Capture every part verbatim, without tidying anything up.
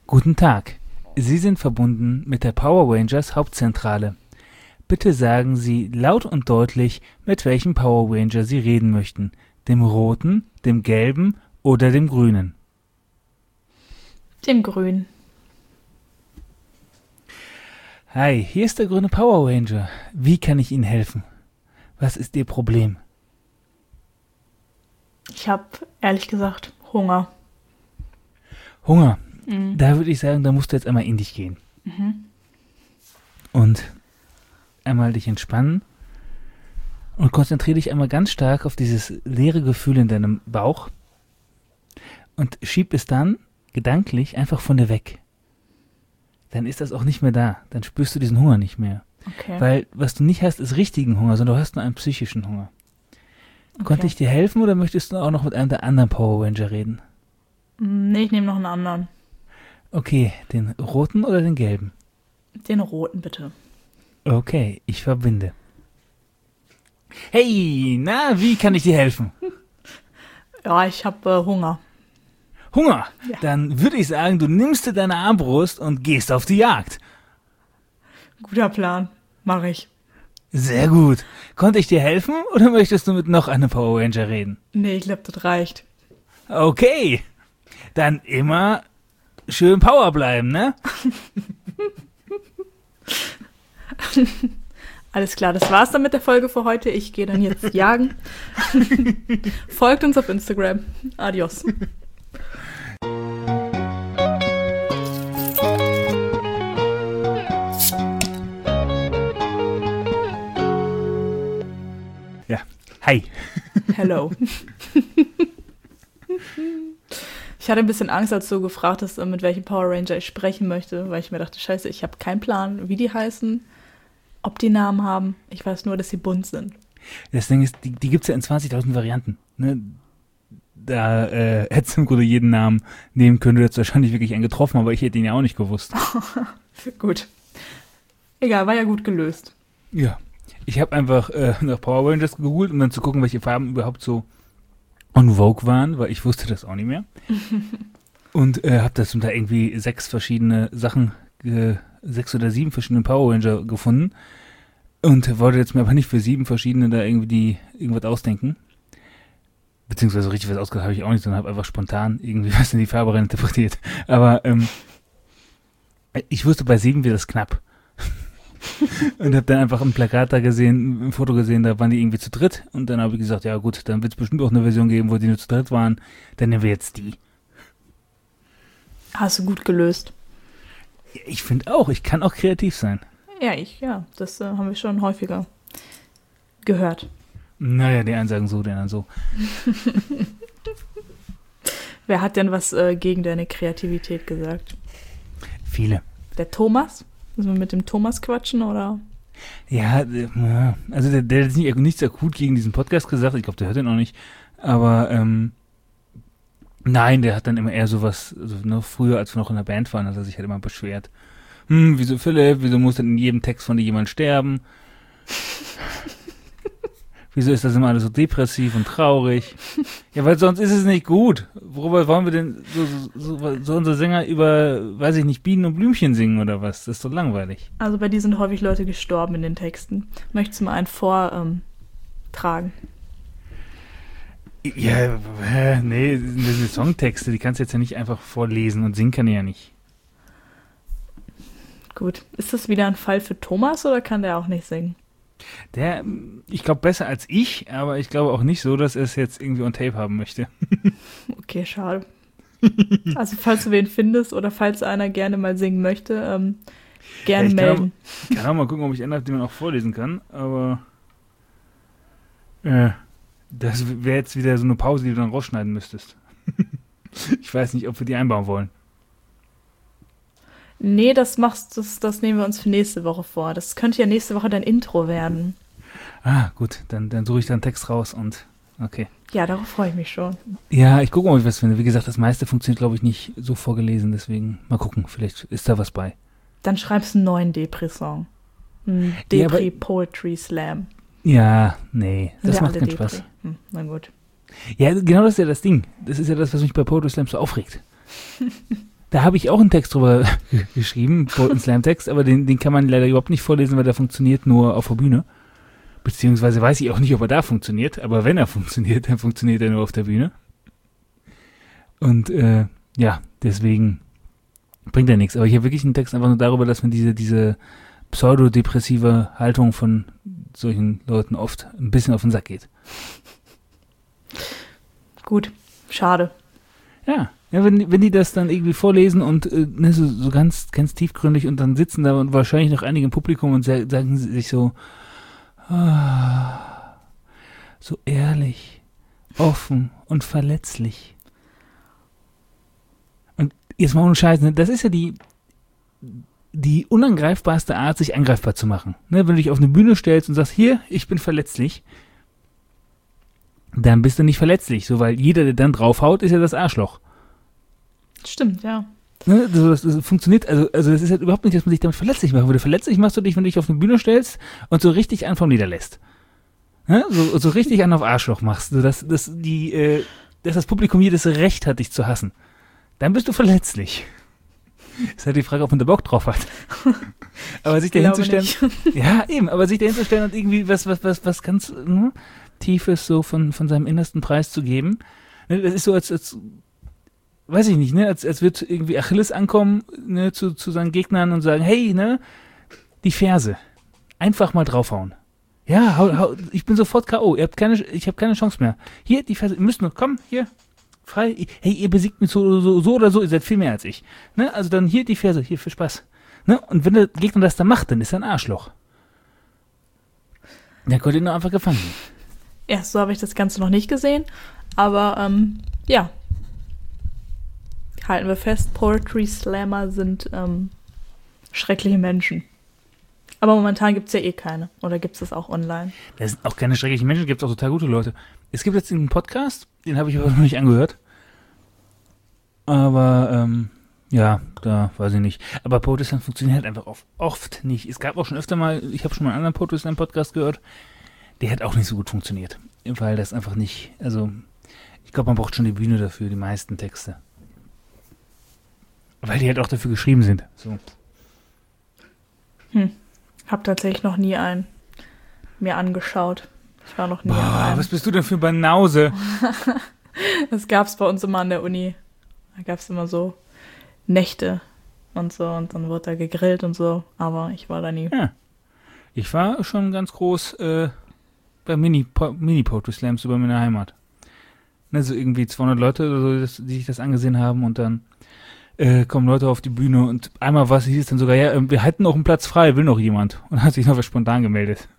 Guten Tag. Sie sind verbunden mit der Power Rangers Hauptzentrale. Bitte sagen Sie laut und deutlich, mit welchem Power Ranger Sie reden möchten. Dem roten, dem gelben oder dem grünen? Dem grünen. Hi, hier ist der grüne Power Ranger. Wie kann ich Ihnen helfen? Was ist Ihr Problem? Ich habe, ehrlich gesagt, Hunger. Hunger. Mhm. Da würde ich sagen, da musst du jetzt einmal in dich gehen. Mhm. Und einmal dich entspannen. Und konzentriere dich einmal ganz stark auf dieses leere Gefühl in deinem Bauch. Und schieb es dann gedanklich einfach von dir weg. Dann ist das auch nicht mehr da. Dann spürst du diesen Hunger nicht mehr. Okay. Weil was du nicht hast, ist richtigen Hunger, sondern du hast nur einen psychischen Hunger. Okay. Konnte ich dir helfen oder möchtest du auch noch mit einem der anderen Power Ranger reden? Nee, ich nehme noch einen anderen. Okay, den roten oder den gelben? Den roten, bitte. Okay, ich verbinde. Hey, na, wie kann ich dir helfen? Ja, ich habe äh, Hunger. Hunger? Ja. Dann würde ich sagen, du nimmst dir deine Armbrust und gehst auf die Jagd. Guter Plan. Mache ich. Sehr gut. Konnte ich dir helfen oder möchtest du mit noch einem Power Ranger reden? Nee, ich glaube, das reicht. Okay. Dann immer schön Power bleiben, ne? Alles klar, das war's dann mit der Folge für heute. Ich gehe dann jetzt jagen. Folgt uns auf Instagram. Adios. Ja. Hi. Hello. Ich hatte ein bisschen Angst, als du gefragt hast, mit welchem Power Ranger ich sprechen möchte, weil ich mir dachte, scheiße, ich habe keinen Plan, wie die heißen, ob die Namen haben. Ich weiß nur, dass sie bunt sind. Das Ding ist, die, die gibt es ja in zwanzigtausend Varianten. Ne? Da äh, hättest du im Grunde jeden Namen nehmen können. Du hättest wahrscheinlich wirklich einen getroffen, aber ich hätte ihn ja auch nicht gewusst. Gut. Egal, war ja gut gelöst. Ja. Ich habe einfach äh, nach Power Rangers gegoogelt, um dann zu gucken, welche Farben überhaupt so on Vogue waren, weil ich wusste das auch nicht mehr. Und äh, habe das da irgendwie sechs verschiedene Sachen, äh, sechs oder sieben verschiedene Power Ranger gefunden und wollte jetzt mir aber nicht für sieben verschiedene da irgendwie die, irgendwas ausdenken. Beziehungsweise richtig was ausgedacht habe ich auch nicht, sondern habe einfach spontan irgendwie was in die Farbe rein interpretiert. Aber ähm, ich wusste, bei sieben wird das knapp. Und habe dann einfach ein Plakat da gesehen, ein Foto gesehen, da waren die irgendwie zu dritt. Und dann habe ich gesagt, ja gut, dann wird es bestimmt auch eine Version geben, wo die nur zu dritt waren. Dann nehmen wir jetzt die. Hast du gut gelöst. Ich finde auch, ich kann auch kreativ sein. Ja, ich, ja. Das äh, haben wir schon häufiger gehört. Naja, die einen sagen so, die anderen so. Wer hat denn was äh, gegen deine Kreativität gesagt? Viele. Der Thomas? Müssen wir mit dem Thomas quatschen, oder? Ja, also der, der hat nicht, nichts akut gegen diesen Podcast gesagt. Ich glaube, der hört den auch nicht. Aber ähm, nein, der hat dann immer eher sowas, also, ne, früher, als wir noch in der Band waren, hat er sich halt immer beschwert. Hm, wieso Philipp, wieso muss denn in jedem Text von dir jemand sterben? Wieso ist das immer alles so depressiv und traurig? Ja, weil sonst ist es nicht gut. Worüber wollen wir denn so, so, so, so unsere Sänger über, weiß ich nicht, Bienen und Blümchen singen oder was? Das ist doch langweilig. Also bei dir sind häufig Leute gestorben in den Texten. Möchtest du mal einen vortragen? Ähm, ja, äh, nee, das sind Songtexte, die kannst du jetzt ja nicht einfach vorlesen und singen kann ich ja nicht. Gut. Ist das wieder ein Fall für Thomas oder kann der auch nicht singen? Der, ich glaube, besser als ich, aber ich glaube auch nicht so, dass er es jetzt irgendwie on tape haben möchte. Okay, schade. Also falls du wen findest oder falls einer gerne mal singen möchte, ähm, gerne ja, ich melden. Ich kann auch mal gucken, ob ich einen habe, den man auch vorlesen kann, aber äh, das wäre jetzt wieder so eine Pause, die du dann rausschneiden müsstest. Ich weiß nicht, ob wir die einbauen wollen. Nee, das machst das, das nehmen wir uns für nächste Woche vor. Das könnte ja nächste Woche dein Intro werden. Ah, gut, dann, dann suche ich da einen Text raus und okay. Ja, darauf freue ich mich schon. Ja, ich gucke, ob ich was finde. Wie gesagt, das meiste funktioniert, glaube ich, nicht so vorgelesen, deswegen mal gucken, vielleicht ist da was bei. Dann schreibst du einen neuen Depri-Song. Ein Depri-Poetry-Slam. Ja, nee, das ja, macht keinen Depri. Spaß. Hm, na gut. Ja, genau das ist ja das Ding. Das ist ja das, was mich bei Poetry Slam so aufregt. da habe ich auch einen Text drüber geschrieben, Poetry Slam Text, aber den, den kann man leider überhaupt nicht vorlesen, weil der funktioniert nur auf der Bühne. Beziehungsweise weiß ich auch nicht, ob er da funktioniert, aber wenn er funktioniert, dann funktioniert er nur auf der Bühne. Und äh, ja, deswegen bringt er nichts. Aber ich habe wirklich einen Text einfach nur darüber, dass man diese, diese pseudodepressive Haltung von solchen Leuten oft ein bisschen auf den Sack geht. Gut, schade. Ja, ja wenn, wenn die das dann irgendwie vorlesen und äh, ne, so, so ganz, ganz tiefgründig und dann sitzen da und wahrscheinlich noch einige im Publikum und sa- sagen sie sich so, ah, so ehrlich, offen und verletzlich. Und jetzt mal ohne Scheiß, ne, das ist ja die, die unangreifbarste Art, sich angreifbar zu machen. Ne, wenn du dich auf eine Bühne stellst und sagst, hier, ich bin verletzlich, dann bist du nicht verletzlich, so, weil jeder, der dann draufhaut, ist ja das Arschloch. Stimmt, ja. Ne, das, das funktioniert, also, also das ist halt überhaupt nicht, dass man sich damit verletzlich macht. Weil verletzlich machst du dich, wenn du dich auf eine Bühne stellst und so richtig an vom niederlässt. Ne, so, so richtig an auf Arschloch machst, so dass, dass, die, äh, dass das Publikum jedes Recht hat, dich zu hassen. Dann bist du verletzlich. Ist halt die Frage, ob man da Bock drauf hat. Aber sich da hinzustellen, ja eben, aber sich da hinzustellen und irgendwie was, was, was, was ganz ne, Tiefes so von, von seinem innersten Preis zu geben, ne, das ist so als, als weiß ich nicht, ne, als, als wird irgendwie Achilles ankommen, ne, zu, zu seinen Gegnern und sagen, hey, ne, die Ferse, einfach mal draufhauen. Ja, hau, hau, ich bin sofort K O, ihr habt keine, ich habe keine Chance mehr. Hier, die Ferse, ihr müsst nur, komm, hier, frei, hey, ihr besiegt mich so, so, so oder so, ihr seid viel mehr als ich. Ne, also dann hier die Ferse, hier, für Spaß. Ne, und wenn der Gegner das dann macht, dann ist er ein Arschloch. Der konnte ihn nur einfach gefangen nehmen. Ja, so habe ich das Ganze noch nicht gesehen, aber ähm, ja. Halten wir fest, Poetry Slammer sind ähm, schreckliche Menschen. Aber momentan gibt es ja eh keine. Oder gibt es das auch online? Das sind auch keine schrecklichen Menschen, gibt es auch total gute Leute. Es gibt jetzt einen Podcast, den habe ich aber noch nicht angehört. Aber, ähm, ja, da weiß ich nicht. Aber Poetry Slam funktioniert halt einfach oft, oft nicht. Es gab auch schon öfter mal, ich habe schon mal einen anderen Poetry Slam Podcast gehört, der hat auch nicht so gut funktioniert. Weil das einfach nicht, also, ich glaube, man braucht schon die Bühne dafür, die meisten Texte. Weil die halt auch dafür geschrieben sind. So. Hm. Hab tatsächlich noch nie einen mir angeschaut. Ich war noch nie Boah, an einem. was bist du denn für Banause? Das gab's bei uns immer an der Uni. Da gab's immer so Nächte und so und dann wurde da gegrillt und so. Aber ich war da nie. Ja. Ich war schon ganz groß äh, bei Mini, po, Mini Poetry Slams über meine Heimat. Also irgendwie zweihundert Leute oder so, das, die sich das angesehen haben und dann Äh, kommen Leute auf die Bühne und einmal was hieß es dann sogar, ja, wir hätten noch einen Platz frei, will noch jemand. Und hat sich noch was spontan gemeldet.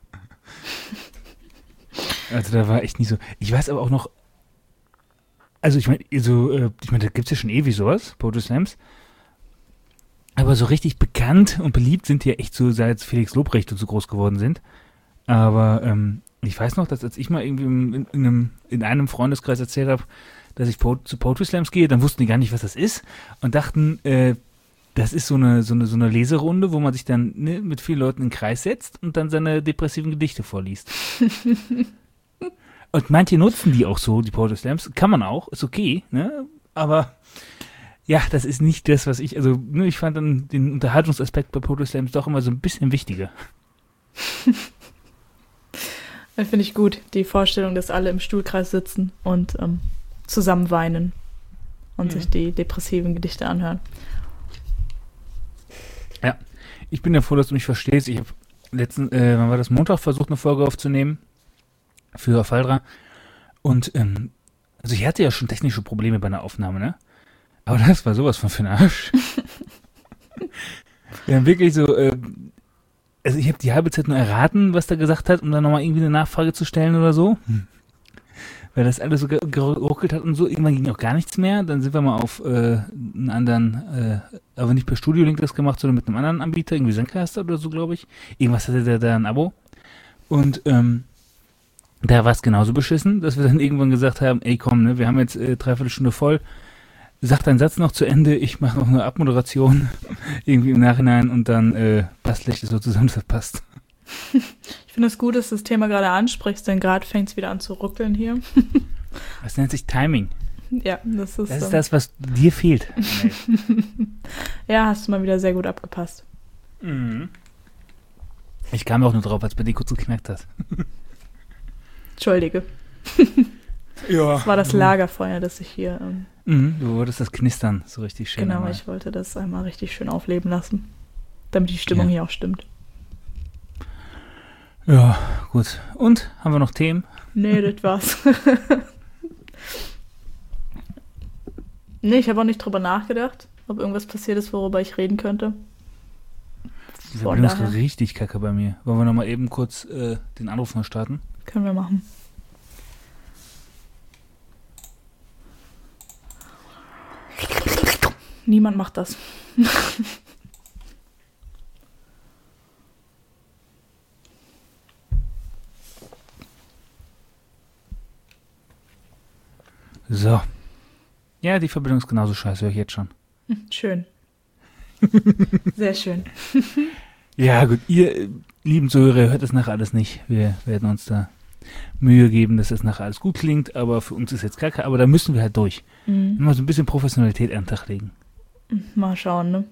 Also da war echt nicht so. Ich weiß aber auch noch, also ich meine, so, äh, ich meine, da gibt es ja schon ewig sowas, Poetry Slams. Aber so richtig bekannt und beliebt sind die ja echt so, seit Felix Lobrecht und so groß geworden sind. Aber ähm, ich weiß noch, dass als ich mal irgendwie in, in, einem, in einem Freundeskreis erzählt habe, dass ich po- zu Poetry Slams gehe, dann wussten die gar nicht, was das ist und dachten, äh, das ist so eine, so eine, so eine Leserunde, wo man sich dann ne, mit vielen Leuten in den Kreis setzt und dann seine depressiven Gedichte vorliest. Und manche nutzen die auch so, die Poetry Slams, kann man auch, ist okay, ne? Aber ja, das ist nicht das, was ich, also ne, ich fand dann den Unterhaltungsaspekt bei Poetry Slams doch immer so ein bisschen wichtiger. Das finde ich gut, die Vorstellung, dass alle im Stuhlkreis sitzen und ähm, zusammen weinen und ja. sich die depressiven Gedichte anhören. Ja, ich bin ja froh, dass du mich verstehst. Ich habe letzten, äh, wann war das, Montag versucht, eine Folge aufzunehmen für Faldra und ähm, also ich hatte ja schon technische Probleme bei einer Aufnahme, ne? Aber das war sowas von für den Arsch. Wir haben wirklich so, äh, also ich habe die halbe Zeit nur erraten, was der gesagt hat, um dann nochmal irgendwie eine Nachfrage zu stellen oder so. Hm. Weil das alles so geruckelt hat und so. Irgendwann ging auch gar nichts mehr. Dann sind wir mal auf äh, einen anderen, äh, aber nicht per Studio-Link das gemacht, sondern mit einem anderen Anbieter, irgendwie Zencaster oder so, glaube ich. Irgendwas hatte der da ein Abo. Und ähm, da war es genauso beschissen, dass wir dann irgendwann gesagt haben, ey komm, ne, wir haben jetzt äh, dreiviertel Stunde voll. Sag deinen Satz noch zu Ende, ich mache noch eine Abmoderation irgendwie im Nachhinein und dann äh, bastle ich das so zusammen, das passt. Ich finde es gut, dass du das Thema gerade ansprichst, denn gerade fängt es wieder an zu ruckeln hier. Das nennt sich Timing. Ja, das ist Das ist so. das, was dir fehlt. Ja, hast du mal wieder sehr gut abgepasst. Mhm. Ich kam auch nur drauf, als bei dir kurz geknackt hat. Entschuldige. Ja. Das war das Lagerfeuer, das ich hier... Ähm, Mhm, du wolltest das Knistern so richtig schön. genau, einmal. ich wollte das einmal richtig schön aufleben lassen. Damit die Stimmung Ja. hier auch stimmt. Ja, gut. Und, haben wir noch Themen? Nee, das war's. Nee, ich habe auch nicht drüber nachgedacht, ob irgendwas passiert ist, worüber ich reden könnte. Die Von Verbindung ist daher. richtig kacke bei mir. Wollen wir nochmal eben kurz äh, den Anruf noch starten? Können wir machen. Niemand macht das. So. Ja, die Verbindung ist genauso scheiße, höre ich jetzt schon. Schön. Sehr schön. Ja, gut. Ihr, äh, lieben Zuhörer, hört das nachher alles nicht. Wir werden uns da Mühe geben, dass das nachher alles gut klingt, aber für uns ist jetzt kacke, aber da müssen wir halt durch. Mhm. Mal so ein bisschen Professionalität an den Tag legen. Mal schauen, ne?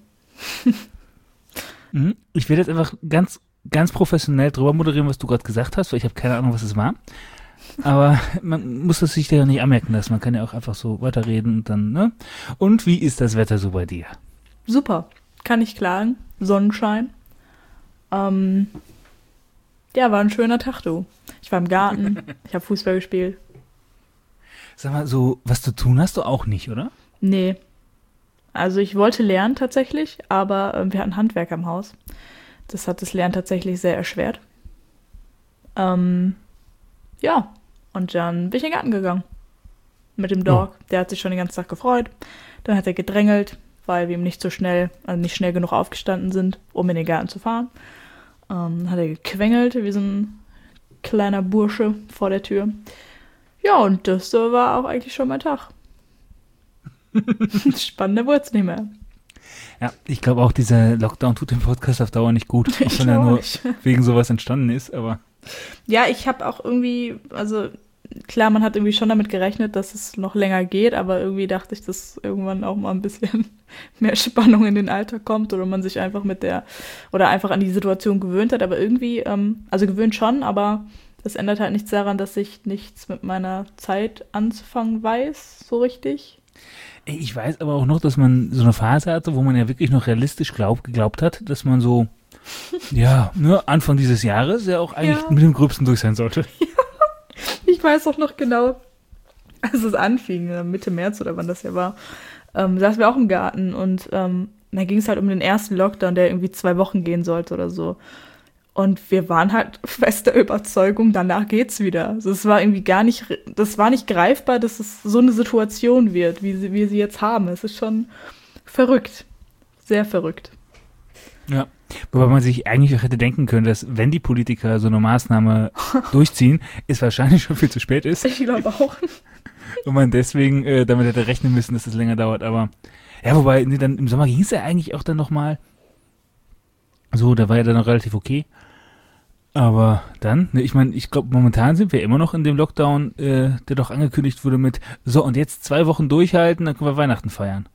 Mhm. Ich werde jetzt einfach ganz, ganz professionell drüber moderieren, was du gerade gesagt hast, weil ich habe keine Ahnung, was es war. Aber man muss das sich ja nicht anmerken lassen. Man kann ja auch einfach so weiterreden und dann, ne? Und wie ist das Wetter so bei dir? Super. Kann ich klagen. Sonnenschein. Ähm, ja, war ein schöner Tag, du. Ich war im Garten. Ich habe Fußball gespielt. Sag mal, so was zu tun hast du auch nicht, oder? Nee. Also ich wollte lernen tatsächlich, aber äh, wir hatten Handwerker im Haus. Das hat das Lernen tatsächlich sehr erschwert. Ähm, ja, und dann bin ich in den Garten gegangen. Mit dem Dog. Oh. Der hat sich schon den ganzen Tag gefreut. Dann hat er gedrängelt, weil wir ihm nicht so schnell, also nicht schnell genug aufgestanden sind, um in den Garten zu fahren. Ähm, dann hat er gequengelt, wie so ein kleiner Bursche vor der Tür. Ja, und das äh, war auch eigentlich schon mein Tag. Spannender wurde es nicht mehr. Ja, ich glaube auch, dieser Lockdown tut dem Podcast auf Dauer nicht gut. Auch Ich wenn er glaub nur nicht. wegen sowas entstanden ist, aber Ja, ich habe auch irgendwie, also klar, man hat irgendwie schon damit gerechnet, dass es noch länger geht, aber irgendwie dachte ich, dass irgendwann auch mal ein bisschen mehr Spannung in den Alltag kommt oder man sich einfach mit der, oder einfach an die Situation gewöhnt hat, aber irgendwie, ähm, also gewöhnt schon, aber das ändert halt nichts daran, dass ich nichts mit meiner Zeit anzufangen weiß, so richtig. ey, ich weiß aber auch noch, dass man so eine Phase hatte, wo man ja wirklich noch realistisch glaub, geglaubt hat, dass man so, ja, ne, Anfang dieses Jahres ja auch eigentlich Ja. mit dem Gröbsten durch sein sollte. Ich weiß auch noch genau, als es anfing, äh, Mitte März oder wann das ja war, ähm, saßen wir auch im Garten und ähm, da ging es halt um den ersten Lockdown, der irgendwie zwei Wochen gehen sollte oder so. Und wir waren halt fester Überzeugung, danach geht's wieder. Also es war irgendwie gar nicht, das war nicht greifbar, dass es so eine Situation wird, wie sie, wir sie jetzt haben. Es ist schon verrückt. Sehr verrückt. Ja. Wobei man sich eigentlich auch hätte denken können, dass wenn die Politiker so eine Maßnahme durchziehen, es wahrscheinlich schon viel zu spät ist Ich glaube auch. und man deswegen äh, damit hätte rechnen müssen, dass es länger dauert. Aber ja, wobei, nee, dann im Sommer ging es ja eigentlich auch dann nochmal so, da war ja dann noch relativ okay. Aber dann, ne, ich meine, ich glaube, momentan sind wir immer noch in dem Lockdown, äh, der doch angekündigt wurde mit, so und jetzt zwei Wochen durchhalten, dann können wir Weihnachten feiern.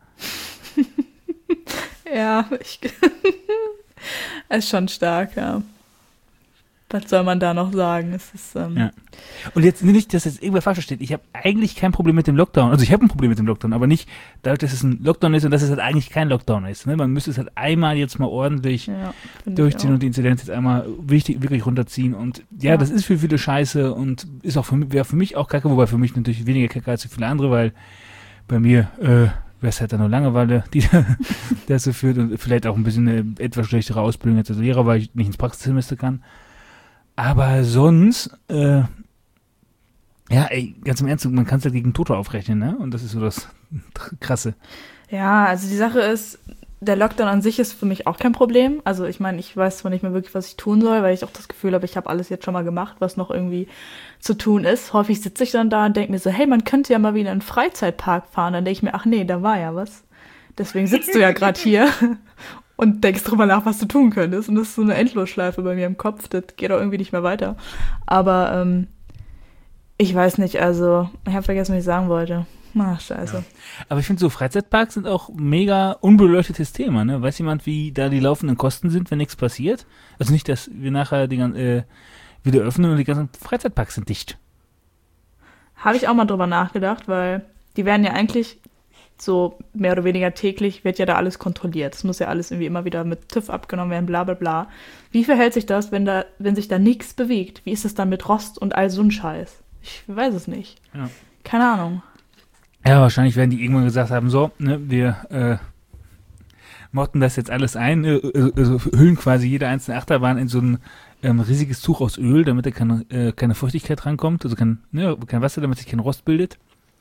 Ja, ich, ist schon stark, ja. Was soll man da noch sagen? Es ist, ähm, Ja. Und jetzt nicht, dass jetzt irgendwer falsch versteht. Ich habe eigentlich kein Problem mit dem Lockdown. Also ich habe ein Problem mit dem Lockdown, aber nicht dadurch, dass es ein Lockdown ist und dass es halt eigentlich kein Lockdown ist. Ne? Man müsste es halt einmal jetzt mal ordentlich ja, find ich durchziehen auch. und die Inzidenz jetzt einmal wichtig, wirklich runterziehen. Und ja, Ja. das ist für viele scheiße und ist auch für mich, wäre für mich auch kacke, wobei für mich natürlich weniger kacke als für viele andere, weil bei mir äh, wäre es halt dann nur Langeweile, die dazu führt und vielleicht auch ein bisschen eine etwas schlechtere Ausbildung als Lehrer, weil ich nicht ins Praxissemester kann. Aber sonst, äh, ja, ey, ganz im Ernst, man kann es halt gegen Tote aufrechnen, ne? Und das ist so das Krasse. Ja, also die Sache ist, der Lockdown an sich ist für mich auch kein Problem. Also ich meine, ich weiß zwar nicht mehr wirklich, was ich tun soll, weil ich auch das Gefühl habe, ich habe alles jetzt schon mal gemacht, was noch irgendwie zu tun ist. Häufig sitze ich dann da und denke mir so, hey, man könnte ja mal wieder in einen Freizeitpark fahren. Dann denke ich mir, ach nee, da war ja was. Deswegen sitzt du ja gerade hier und denkst drüber nach, was du tun könntest. Und das ist so eine Endlosschleife bei mir im Kopf. Das geht auch irgendwie nicht mehr weiter. Aber ähm, ich weiß nicht, also ich habe vergessen, was ich sagen wollte. Na, scheiße. Ja. Aber ich finde, so Freizeitparks sind auch mega unbeleuchtetes Thema, ne? Weiß jemand, wie da die laufenden Kosten sind, wenn nichts passiert? Also nicht, dass wir nachher die, äh, wieder öffnen und die ganzen Freizeitparks sind dicht. Habe ich auch mal drüber nachgedacht, weil die werden ja eigentlich so mehr oder weniger täglich, wird ja da alles kontrolliert. Es muss ja alles irgendwie immer wieder mit TÜV abgenommen werden, bla bla bla. Wie verhält sich das, wenn da, wenn sich da nichts bewegt? Wie ist es dann mit Rost und all so ein Scheiß? Ich weiß es nicht. Ja. Keine Ahnung. Ja, wahrscheinlich werden die irgendwann gesagt haben, so, ne, wir äh, motten das jetzt alles ein, äh, also hüllen quasi jede einzelne Achterbahn in so ein ähm, riesiges Tuch aus Öl, damit da keine, äh, keine Feuchtigkeit rankommt, also kein, ne, kein Wasser, damit sich kein Rost bildet.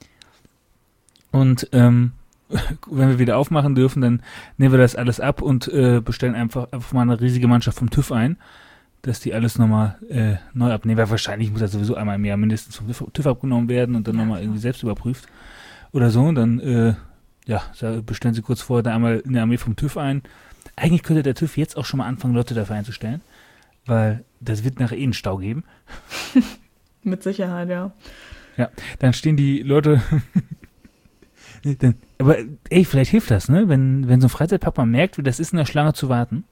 Und ähm, wenn wir wieder aufmachen dürfen, dann nehmen wir das alles ab und äh, bestellen einfach, einfach mal eine riesige Mannschaft vom TÜV ein, dass die alles nochmal äh, neu abnehmen. Weil wahrscheinlich muss das sowieso einmal im Jahr mindestens vom TÜV abgenommen werden und dann ja, nochmal irgendwie selbst überprüft oder so. Und dann äh, ja, bestellen sie kurz vorher da einmal eine Armee vom TÜV ein. Eigentlich könnte der TÜV jetzt auch schon mal anfangen, Leute dafür einzustellen, weil das wird nachher eh einen Stau geben. Mit Sicherheit, ja. Ja, dann stehen die Leute... Dann, aber ey, vielleicht hilft das, ne? Wenn, wenn so ein Freizeitpark mal merkt, wie das ist, in der Schlange zu warten.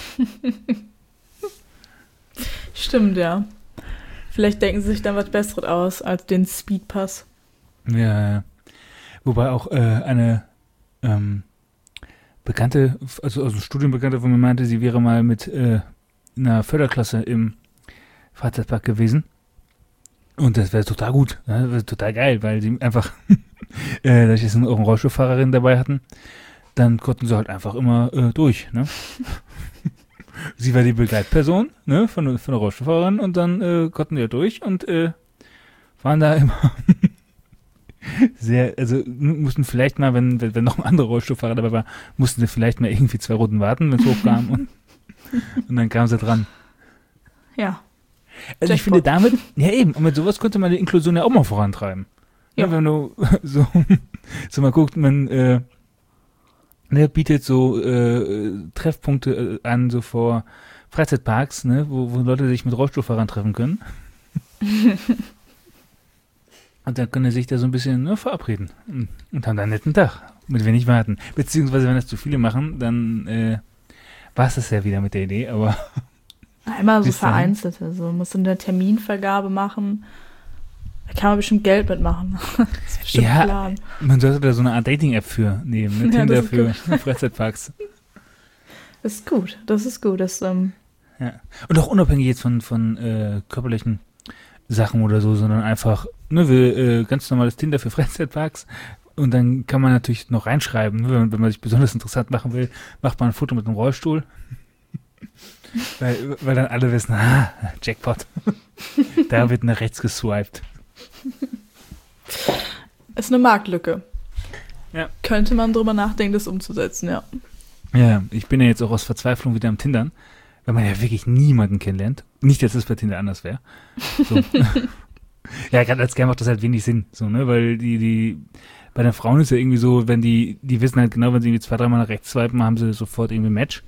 Stimmt, ja. Vielleicht denken sie sich dann was Besseres aus als den Speedpass. Ja, ja. Wobei auch äh, eine ähm, Bekannte, also, also Studienbekannte von mir meinte, sie wäre mal mit äh, einer Förderklasse im Freizeitpark gewesen. Und das wäre total gut, ne? Das wäre total geil, weil sie einfach, äh, dass sie jetzt auch eine Rollstuhlfahrerin dabei hatten, dann konnten sie halt einfach immer äh, durch, ne? Sie war die Begleitperson, ne, von, von der Rollstuhlfahrerin und dann äh, konnten die ja durch und äh, waren da immer sehr, also mussten vielleicht mal, wenn, wenn, wenn noch ein anderer Rollstuhlfahrer dabei war, mussten sie vielleicht mal irgendwie zwei Runden warten, wenn es hochkam und, und dann kamen sie dran. Ja. Also ich finde damit, ja eben, und mit sowas könnte man die Inklusion ja auch mal vorantreiben. Ja. Ja, wenn du so, so mal guckt, man äh, ne, bietet so äh, Treffpunkte äh, an, so vor Freizeitparks, ne, wo, wo Leute sich mit Rollstuhlfahrern treffen können. Und dann können sie sich da so ein bisschen ne, verabreden und, und haben da einen netten Tag, mit wenig warten. Beziehungsweise, wenn das zu viele machen, dann äh, war es das ja wieder mit der Idee, aber einmal so vereinzelt, also man muss eine Terminvergabe machen. Da kann man bestimmt Geld mitmachen. Das ist bestimmt ja, Plan. Man sollte da so eine Art Dating-App für nehmen, ne? Ja, Tinder für Freizeitparks. Das ist gut, das ist gut. Das, ähm ja. Und auch unabhängig jetzt von, von äh, körperlichen Sachen oder so, sondern einfach ne, wir, äh, ganz normales Tinder für Freizeitparks. Und dann kann man natürlich noch reinschreiben, ne? wenn, wenn man sich besonders interessant machen will, macht man ein Foto mit einem Rollstuhl. Weil, weil dann alle wissen, ah, Jackpot. Da wird nach rechts geswiped. Ist eine Marktlücke. Ja. Könnte man drüber nachdenken, das umzusetzen, ja. Ja, ich bin ja jetzt auch aus Verzweiflung wieder am Tindern, weil man ja wirklich niemanden kennenlernt. Nicht, dass es bei Tinder anders wäre. So. Ja, gerade als Game macht das halt wenig Sinn, so, ne, weil die, die, bei den Frauen ist ja irgendwie so, wenn die, die wissen halt genau, wenn sie irgendwie zwei, dreimal nach rechts swipen, haben sie sofort irgendwie ein Match.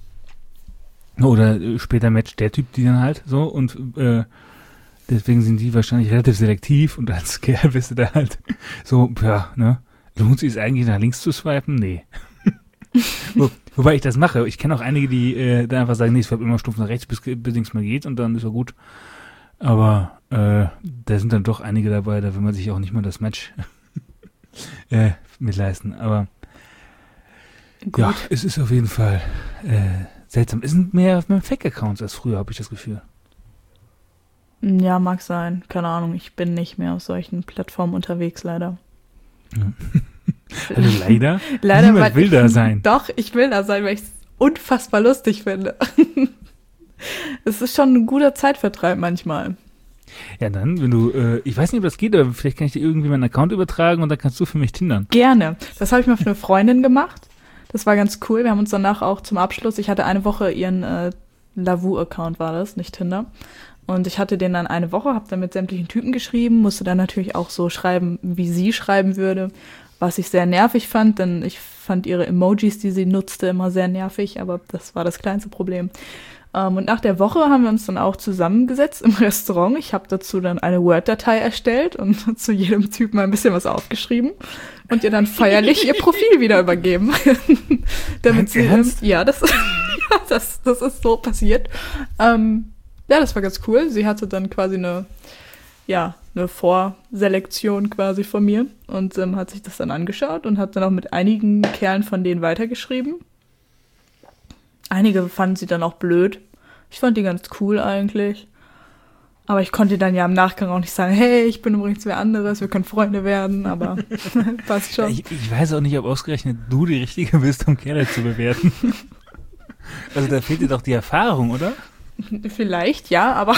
Oder später matcht der Typ die dann halt so und äh, deswegen sind die wahrscheinlich relativ selektiv und als Kerl bist du da halt so, ja, ne, lohnt sich es eigentlich nach links zu swipen? Nee. Wo, wobei ich das mache. Ich kenne auch einige, die äh, da einfach sagen, nee, ich swipe immer stumpf nach rechts, bis, bis nichts mehr geht und dann ist er gut. Aber äh, da sind dann doch einige dabei, da will man sich auch nicht mal das Match äh, mitleisten. Aber gut. Ja, es ist auf jeden Fall äh, seltsam. Es sind mehr, mehr Fake-Accounts als früher, habe ich das Gefühl. Ja, mag sein. Keine Ahnung, ich bin nicht mehr auf solchen Plattformen unterwegs, leider. Ja. Also leider? Leider Niemand will da sein. Doch, ich will da sein, weil ich es unfassbar lustig finde. Es ist schon ein guter Zeitvertreib manchmal. Ja, dann, wenn du, äh, ich weiß nicht, ob das geht, aber vielleicht kann ich dir irgendwie meinen Account übertragen und dann kannst du für mich tindern. Gerne. Das habe ich mal für eine Freundin gemacht. Das war ganz cool. Wir haben uns danach auch zum Abschluss, ich hatte eine Woche ihren äh, Lavu-Account, war das, nicht Tinder. Und ich hatte den dann eine Woche, habe dann mit sämtlichen Typen geschrieben, musste dann natürlich auch so schreiben, wie sie schreiben würde, was ich sehr nervig fand, denn ich fand ihre Emojis, die sie nutzte, immer sehr nervig, aber das war das kleinste Problem. Ähm, und nach der Woche haben wir uns dann auch zusammengesetzt im Restaurant. Ich habe dazu dann eine Word-Datei erstellt und zu jedem Typ mal ein bisschen was aufgeschrieben und ihr dann feierlich ihr Profil wieder übergeben. Damit sie, Ernst? ja, das, ja das, das ist so passiert. Ähm, ja, das war ganz cool. Sie hatte dann quasi eine, ja, eine Vorselektion quasi von mir und ähm, hat sich das dann angeschaut und hat dann auch mit einigen Kerlen von denen weitergeschrieben. Einige fanden sie dann auch blöd. Ich fand die ganz cool eigentlich. Aber ich konnte dann ja im Nachgang auch nicht sagen, hey, ich bin übrigens wer anderes, wir können Freunde werden, aber passt schon. Ich, ich weiß auch nicht, ob ausgerechnet du die Richtige bist, um Kerle zu bewerten. Also da fehlt dir doch die Erfahrung, oder? Vielleicht, ja, aber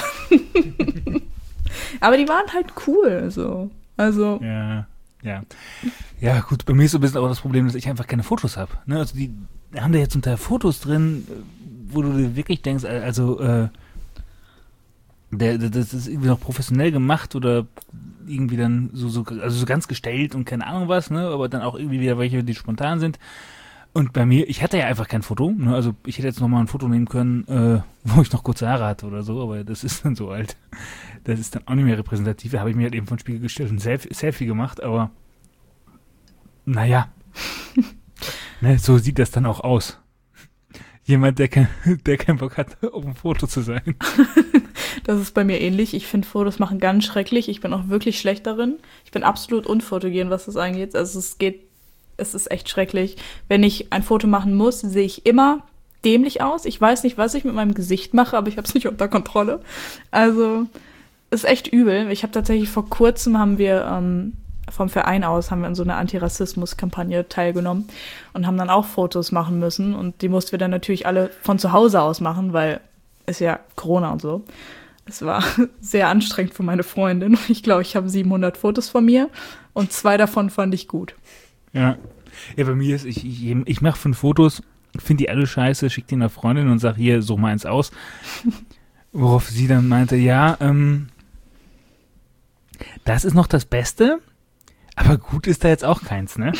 aber die waren halt cool, so. Also. Ja, ja. Ja, gut, bei mir ist so ein bisschen aber das Problem, dass ich einfach keine Fotos habe. Ne? Also die haben da jetzt unter Fotos drin, wo du dir wirklich denkst, also äh, der, der, das ist irgendwie noch professionell gemacht oder irgendwie dann so, so, also so ganz gestellt und keine Ahnung was, ne? Aber dann auch irgendwie wieder welche, die spontan sind. Und bei mir, ich hatte ja einfach kein Foto, ne? Also ich hätte jetzt nochmal ein Foto nehmen können, äh, wo ich noch kurze Haare hatte oder so, aber das ist dann so alt. Das ist dann auch nicht mehr repräsentativ. Da habe ich mir halt eben von Spiegel gestellt und ein Selfie, Selfie gemacht, aber naja. Ne, so sieht das dann auch aus. Jemand, der kein, der keinen Bock hat, auf ein Foto zu sein. Das ist bei mir ähnlich. Ich finde Fotos machen ganz schrecklich. Ich bin auch wirklich schlecht darin. Ich bin absolut unfotogen, was das angeht. Also es geht, es ist echt schrecklich. Wenn ich ein Foto machen muss, sehe ich immer dämlich aus. Ich weiß nicht, was ich mit meinem Gesicht mache, aber ich habe es nicht unter Kontrolle. Also ist echt übel. Ich habe tatsächlich vor kurzem haben wir ähm, vom Verein aus haben wir in so einer Antirassismus-Kampagne teilgenommen und haben dann auch Fotos machen müssen und die mussten wir dann natürlich alle von zu Hause aus machen, weil ist ja Corona und so. Es war sehr anstrengend für meine Freundin. Ich glaube, ich habe siebenhundert Fotos von mir und zwei davon fand ich gut. Ja, ja, bei mir ist, ich, ich, ich mache fünf Fotos, finde die alle scheiße, schicke die einer Freundin und sage, hier, such mal eins aus. Worauf sie dann meinte, ja, ähm, das ist noch das Beste, aber gut ist da jetzt auch keins, ne?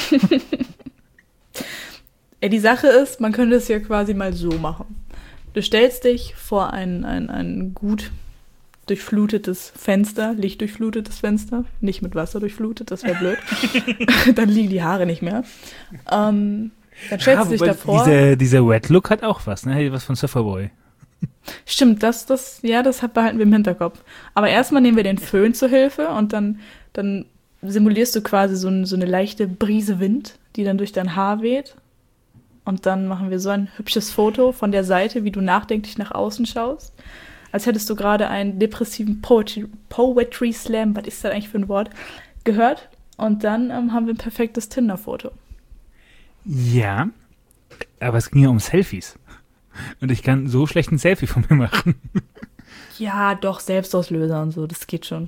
Ja, die Sache ist, man könnte es ja quasi mal so machen. Du stellst dich vor ein, ein, ein gut durchflutetes Fenster, lichtdurchflutetes Fenster, nicht mit Wasser durchflutet, das wäre blöd. Dann liegen die Haare nicht mehr. Ähm, dann stellst du dich davor. Dieser, dieser Wet-Look hat auch was, ne? Hat was von Surferboy. Stimmt, das, das, ja, das behalten wir im Hinterkopf. Aber erstmal nehmen wir den Föhn zur Hilfe und dann, dann simulierst du quasi so, ein, so eine leichte Brise Wind, die dann durch dein Haar weht. Und dann machen wir so ein hübsches Foto von der Seite, wie du nachdenklich nach außen schaust. Als hättest du gerade einen depressiven Poetry, Poetry Slam, was ist das eigentlich für ein Wort, gehört. Und dann ähm, haben wir ein perfektes Tinder-Foto. Ja, aber es ging ja um Selfies. Und ich kann so schlecht ein Selfie von mir machen. Ja, doch, Selbstauslöser und so, das geht schon.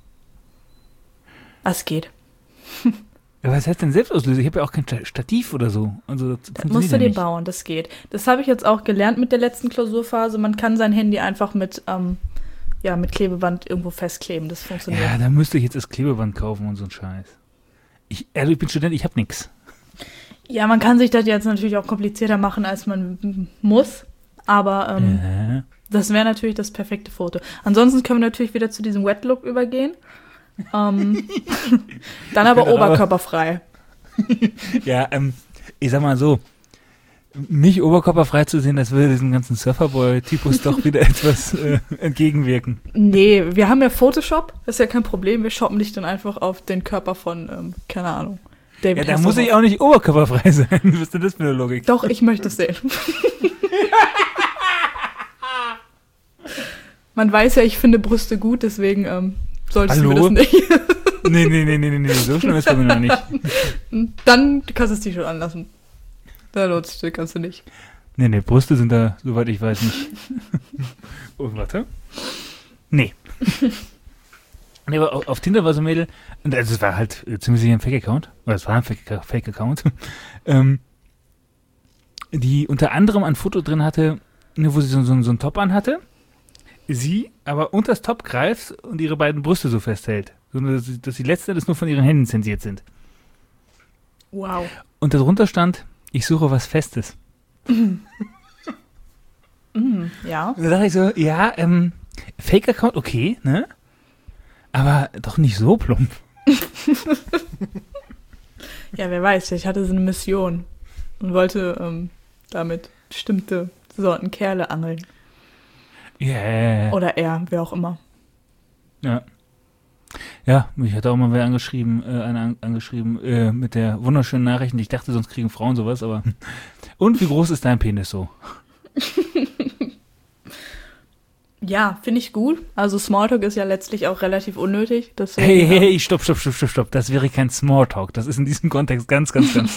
Das geht. Aber was heißt denn Selbstauslöser? Ich habe ja auch kein Stativ oder so. Also, das das musst du ja dir nicht. bauen, das geht. Das habe ich jetzt auch gelernt mit der letzten Klausurphase. Man kann sein Handy einfach mit, ähm, ja, mit Klebeband irgendwo festkleben. Das funktioniert. Ja, da müsste ich jetzt das Klebeband kaufen und so ein Scheiß. Ich, also ich bin Student, ich habe nichts. Ja, man kann sich das jetzt natürlich auch komplizierter machen, als man muss. Aber ähm, Ja. das wäre natürlich das perfekte Foto. Ansonsten können wir natürlich wieder zu diesem Wet-Look übergehen. ähm, dann aber bin aber- oberkörperfrei. Ja, ähm, ich sag mal so, mich oberkörperfrei zu sehen, das würde diesem ganzen Surferboy-Typus doch wieder etwas äh, entgegenwirken. Nee, wir haben ja Photoshop, das ist ja kein Problem. Wir shoppen dich dann einfach auf den Körper von, ähm, keine Ahnung, David Ja, da Hasselhoff. muss ich auch nicht oberkörperfrei sein. Was ist denn das für eine Logik? Doch, ich möchte es sehen. Man weiß ja, ich finde Brüste gut, deswegen ähm, solltest Hallo? du mir das nicht. Nee, nee, nee, nee, nee, nee, so schlimm ist bei mir noch nicht. Dann kannst du es T-Shirt anlassen. Da lohnt sich, das kannst du nicht. Nee, nee, Brüste sind da, soweit ich weiß, nicht. Oh, warte. Nee. Nee, aber auf, auf Tinder war so ein Mädel, und also es war halt äh, ziemlich sicher ein Fake-Account, oder es war ein Fake- Fake-Account, ähm, die unter anderem ein Foto drin hatte, ne, wo sie so, so, so einen Top anhatte, sie aber unter das Top greift und ihre beiden Brüste so festhält. So, dass, sie- dass die letzten das nur von ihren Händen zensiert sind. Wow. Und darunter stand, ich suche was Festes. Mhm, Ja. Da dachte ich so, ja, ähm, Fake-Account, okay, ne? Aber doch nicht so plump. Ja, wer weiß, ich hatte so eine Mission und wollte ähm, damit bestimmte Sorten Kerle angeln. Yeah. Oder er, wer auch immer. Ja. Ja, mich hat auch mal wer angeschrieben, äh, eine an, angeschrieben, äh, mit der wunderschönen Nachricht. Ich dachte, sonst kriegen Frauen sowas, aber. Und wie groß ist dein Penis so? Ja, finde ich gut. Also Smalltalk ist ja letztlich auch relativ unnötig. Deswegen, Hey, hey, hey, stopp, stopp, stopp, stopp, stopp. Das wäre kein Smalltalk. Das ist in diesem Kontext ganz, ganz, ganz.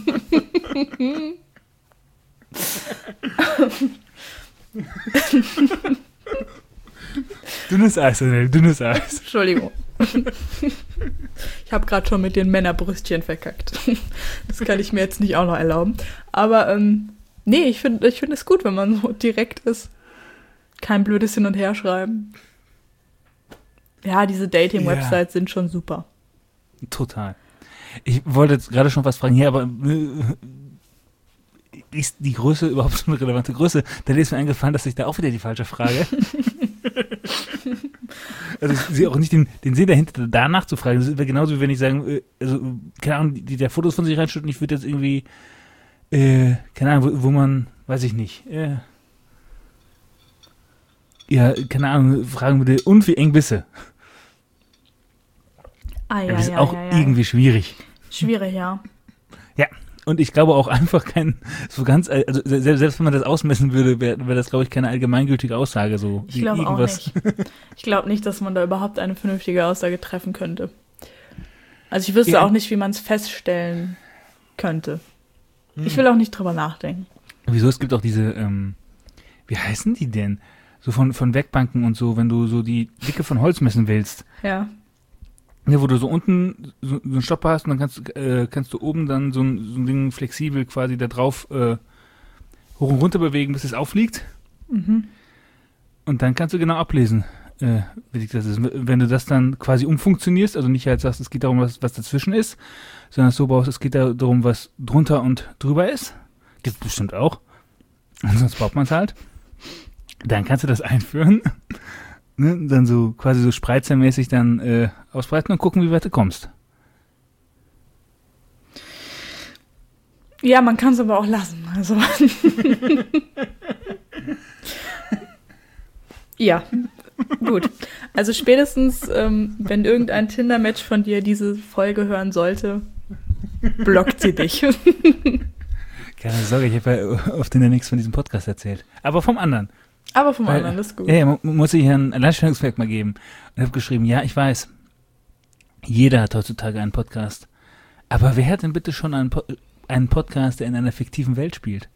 Dünnes Eis, Daniel, dünnes Eis. Entschuldigung. Ich habe gerade schon mit den Männerbrüstchen verkackt. Das kann ich mir jetzt nicht auch noch erlauben. Aber ähm, nee, ich finde ich find es gut, wenn man so direkt ist. Kein blödes Hin- und Herschreiben. Ja, diese Dating-Websites ja. sind schon super. Total. Ich wollte jetzt gerade schon was fragen, ja, aber äh, ist die Größe überhaupt so eine relevante Größe? Dann ist mir eingefallen, dass ich da auch wieder die falsche Frage. Also ich sehe auch nicht den, den Sinn dahinter, danach zu fragen. Das wäre genauso, wie wenn ich sagen, also, keine Ahnung, die, der Fotos von sich reinstellt und ich würde jetzt irgendwie, äh, keine Ahnung, wo, wo man, weiß ich nicht, äh, ja, keine Ahnung, fragen würde, und wie eng bist du? Ah, ja, das ist ja, auch ja, ja. irgendwie schwierig. Schwierig, ja. Ja, und ich glaube auch einfach kein, so ganz, also selbst, selbst wenn man das ausmessen würde, wäre wär das, glaube ich, keine allgemeingültige Aussage. So, ich glaube auch nicht. Ich glaube nicht, dass man da überhaupt eine vernünftige Aussage treffen könnte. Also ich wüsste ja. auch nicht, wie man es feststellen könnte. Hm. Ich will auch nicht drüber nachdenken. Wieso? Es gibt auch diese, ähm, wie heißen die denn? So von, von Werkbanken und so, wenn du so die Dicke von Holz messen willst. Ja. Ja, wo du so unten so, so einen Stopper hast und dann kannst, äh, kannst du oben dann so ein, so ein Ding flexibel quasi da drauf äh, hoch und runter bewegen, bis es aufliegt. Mhm. Und dann kannst du genau ablesen, äh, wie dick das ist. Wenn du das dann quasi umfunktionierst, also nicht halt sagst, es geht darum, was, was dazwischen ist, sondern es so baust, es geht darum, was drunter und drüber ist. Gibt es bestimmt auch. Und sonst baut man es halt. Dann kannst du das einführen. Ne, dann so quasi so spreizermäßig dann äh, ausbreiten und gucken, wie weit du kommst. Ja, man kann es aber auch lassen. Also ja, gut. Also spätestens, ähm, wenn irgendein Tinder-Match von dir diese Folge hören sollte, blockt sie dich. Keine Sorge, ich habe ja oft in der nichts von diesem Podcast erzählt. Aber vom anderen. Aber vom Weil, anderen, das ist gut. Ja, ja, man muss sich ein Alleinstellungsmerkmal geben. Und ich habe geschrieben, ja, ich weiß, jeder hat heutzutage einen Podcast. Aber wer hat denn bitte schon einen, po- einen Podcast, der in einer fiktiven Welt spielt?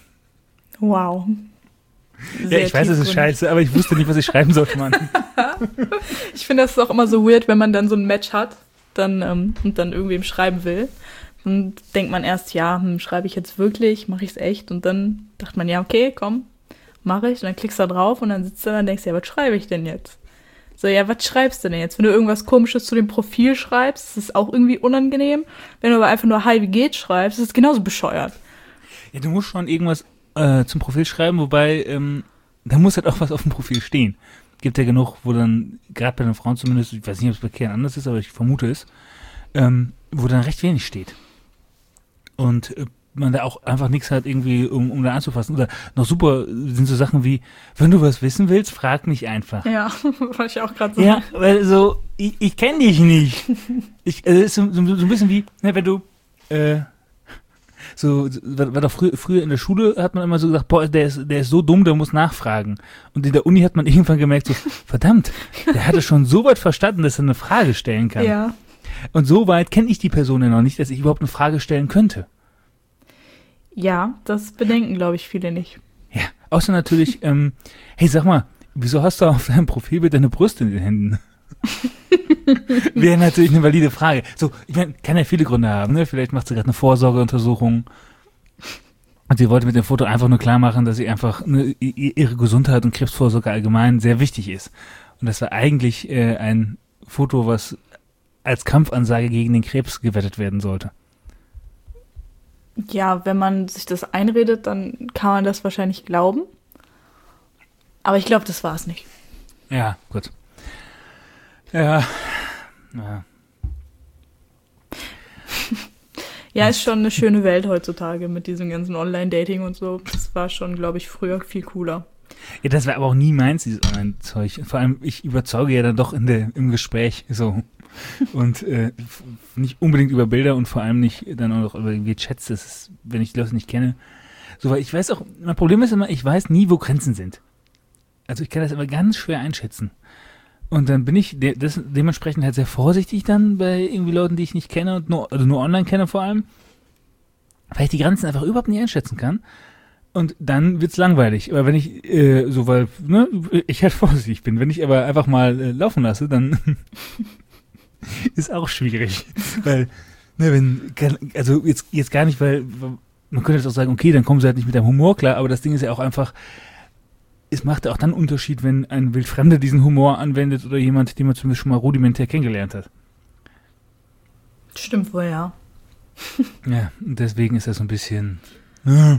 Wow. Sehr ja, ich weiß, es ist scheiße, aber ich wusste nicht, was ich schreiben sollte, Mann. Ich finde das auch immer so weird, wenn man dann so ein Match hat dann, ähm, und dann irgendwem schreiben will. Dann denkt man erst, ja, hm, schreibe ich jetzt wirklich, mache ich es echt? Und dann dachte man, ja, okay, komm. Mache ich und dann klickst du da drauf und dann sitzt du da und denkst, ja, was schreibe ich denn jetzt? So, ja, was schreibst du denn jetzt? Wenn du irgendwas Komisches zu dem Profil schreibst, ist es auch irgendwie unangenehm. Wenn du aber einfach nur Hi, wie geht's schreibst, ist es genauso bescheuert. Ja, du musst schon irgendwas äh, zum Profil schreiben, wobei, ähm, da muss halt auch was auf dem Profil stehen. Gibt ja genug, wo dann, gerade bei den Frauen zumindest, ich weiß nicht, ob es bei Kerlen anders ist, aber ich vermute es, ähm, wo dann recht wenig steht. Und äh, man da auch einfach nichts hat, irgendwie, um, um da anzufassen. Oder noch super sind so Sachen wie, wenn du was wissen willst, frag mich einfach. Ja, wollte ich auch gerade sagen. Ja, weil so, ich, ich kenne dich nicht. Ich, also ist so, so, so ein bisschen wie, ne, wenn du, äh, so, war, war doch früher, früher in der Schule hat man immer so gesagt, boah, der ist, der ist so dumm, der muss nachfragen. Und in der Uni hat man irgendwann gemerkt, so, verdammt, der hatte schon so weit verstanden, dass er eine Frage stellen kann. Ja. Und so weit kenne ich die Person ja noch nicht, dass ich überhaupt eine Frage stellen könnte. Ja, das bedenken, glaube ich, viele nicht. Ja, außer natürlich, ähm, hey, sag mal, wieso hast du auf deinem Profilbild deine Brüste in den Händen? Wäre natürlich eine valide Frage. So, ich meine, kann ja viele Gründe haben, ne? Vielleicht macht sie gerade eine Vorsorgeuntersuchung und sie wollte mit dem Foto einfach nur klar machen, dass sie einfach ne, ihre Gesundheit und Krebsvorsorge allgemein sehr wichtig ist. Und das war eigentlich äh, ein Foto, was als Kampfansage gegen den Krebs gewertet werden sollte. Ja, wenn man sich das einredet, dann kann man das wahrscheinlich glauben. Aber ich glaube, das war es nicht. Ja, gut. Ja. Ja. Ja, ist schon eine schöne Welt heutzutage mit diesem ganzen Online-Dating und so. Das war schon, glaube ich, früher viel cooler. Ja, das war aber auch nie meins, dieses Online-Zeug. Vor allem, ich überzeuge ja dann doch in der, im Gespräch so. Und äh, nicht unbedingt über Bilder und vor allem nicht dann auch noch über irgendwie Chats, das ist, wenn ich die Leute nicht kenne. So, weil ich weiß auch, mein Problem ist immer, ich weiß nie, wo Grenzen sind. Also ich kann das immer ganz schwer einschätzen. Und dann bin ich de- das, dementsprechend halt sehr vorsichtig dann bei irgendwie Leuten, die ich nicht kenne und nur, also nur online kenne vor allem, weil ich die Grenzen einfach überhaupt nicht einschätzen kann. Und dann wird's langweilig. Aber wenn ich äh, so, weil, ne, ich halt vorsichtig bin, wenn ich aber einfach mal äh, laufen lasse, dann ist auch schwierig. Weil, ne, wenn, also jetzt, jetzt gar nicht, weil, man könnte jetzt auch sagen, okay, dann kommen sie halt nicht mit deinem Humor klar, aber das Ding ist ja auch einfach, es macht ja auch dann einen Unterschied, wenn ein Wildfremder diesen Humor anwendet oder jemand, den man zumindest schon mal rudimentär kennengelernt hat. Stimmt wohl, ja. Ja, und deswegen ist das so ein bisschen. Äh.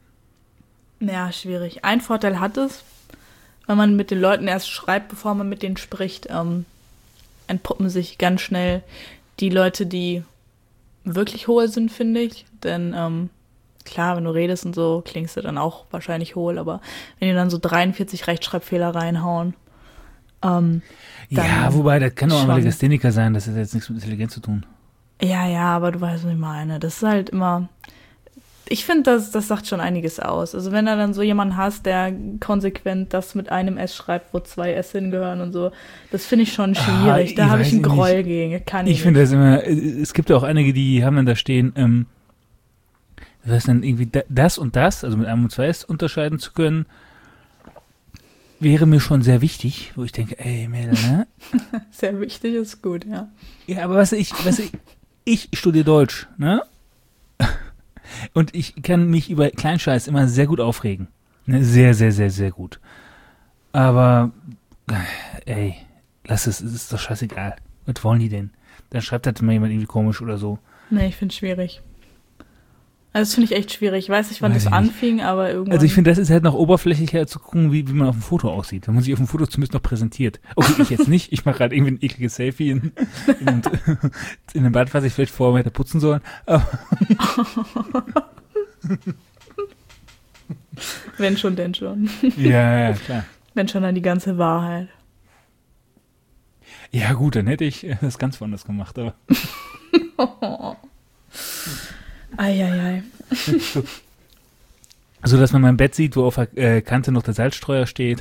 Ja, schwierig. Ein Vorteil hat es, wenn man mit den Leuten erst schreibt, bevor man mit denen spricht, ähm, entpuppen sich ganz schnell die Leute, die wirklich hohl sind, finde ich. Denn ähm, klar, wenn du redest und so, klingst du dann auch wahrscheinlich hohl, aber wenn die dann so dreiundvierzig Rechtschreibfehler reinhauen, ähm, dann Ja, wobei, das kann auch schon. einmal Legastheniker sein, das hat jetzt nichts mit Intelligenz zu tun. Ja, ja, aber du weißt, was ich meine. Das ist halt immer. Ich finde, das, das sagt schon einiges aus. Also wenn du dann so jemanden hast, der konsequent das mit einem S schreibt, wo zwei S hingehören und so, das finde ich schon schwierig. Ah, da ich habe ich weiß einen nicht. Groll gegen. Kann ich Ich finde das immer, es gibt ja auch einige, die haben dann da stehen, ähm, das heißt dann irgendwie da- das und das, also mit einem und zwei S unterscheiden zu können, wäre mir schon sehr wichtig, wo ich denke, ey, Mädel, ne? nicht. Sehr wichtig, ist gut, ja. Ja, aber was ich, was ich, ich studiere Deutsch, ne? Und ich kann mich über Kleinscheiß immer sehr gut aufregen. Ne? Sehr, sehr, sehr, sehr gut. Aber, ey, lass es, es ist doch scheißegal. Was wollen die denn? Dann schreibt halt mal jemand irgendwie komisch oder so. Nee, ich finde es schwierig. Also das finde ich echt schwierig. Ich weiß nicht, wann Weiß das ich nicht. anfing, aber irgendwann. Also ich finde, das ist halt noch oberflächlicher zu gucken, wie, wie man auf dem Foto aussieht. Wenn man sich auf dem Foto zumindest noch präsentiert. Okay, ich jetzt nicht. Ich mache gerade irgendwie ein ekliges Selfie in, in, in einem Bad, was ich vielleicht vorher hätte putzen sollen. Aber Wenn schon, denn schon. ja, ja, klar. Wenn schon, dann die ganze Wahrheit. Ja gut, dann hätte ich äh, das ganz woanders gemacht. Aber Eieiei. so, so, dass man mein Bett sieht, wo auf der äh, Kante noch der Salzstreuer steht.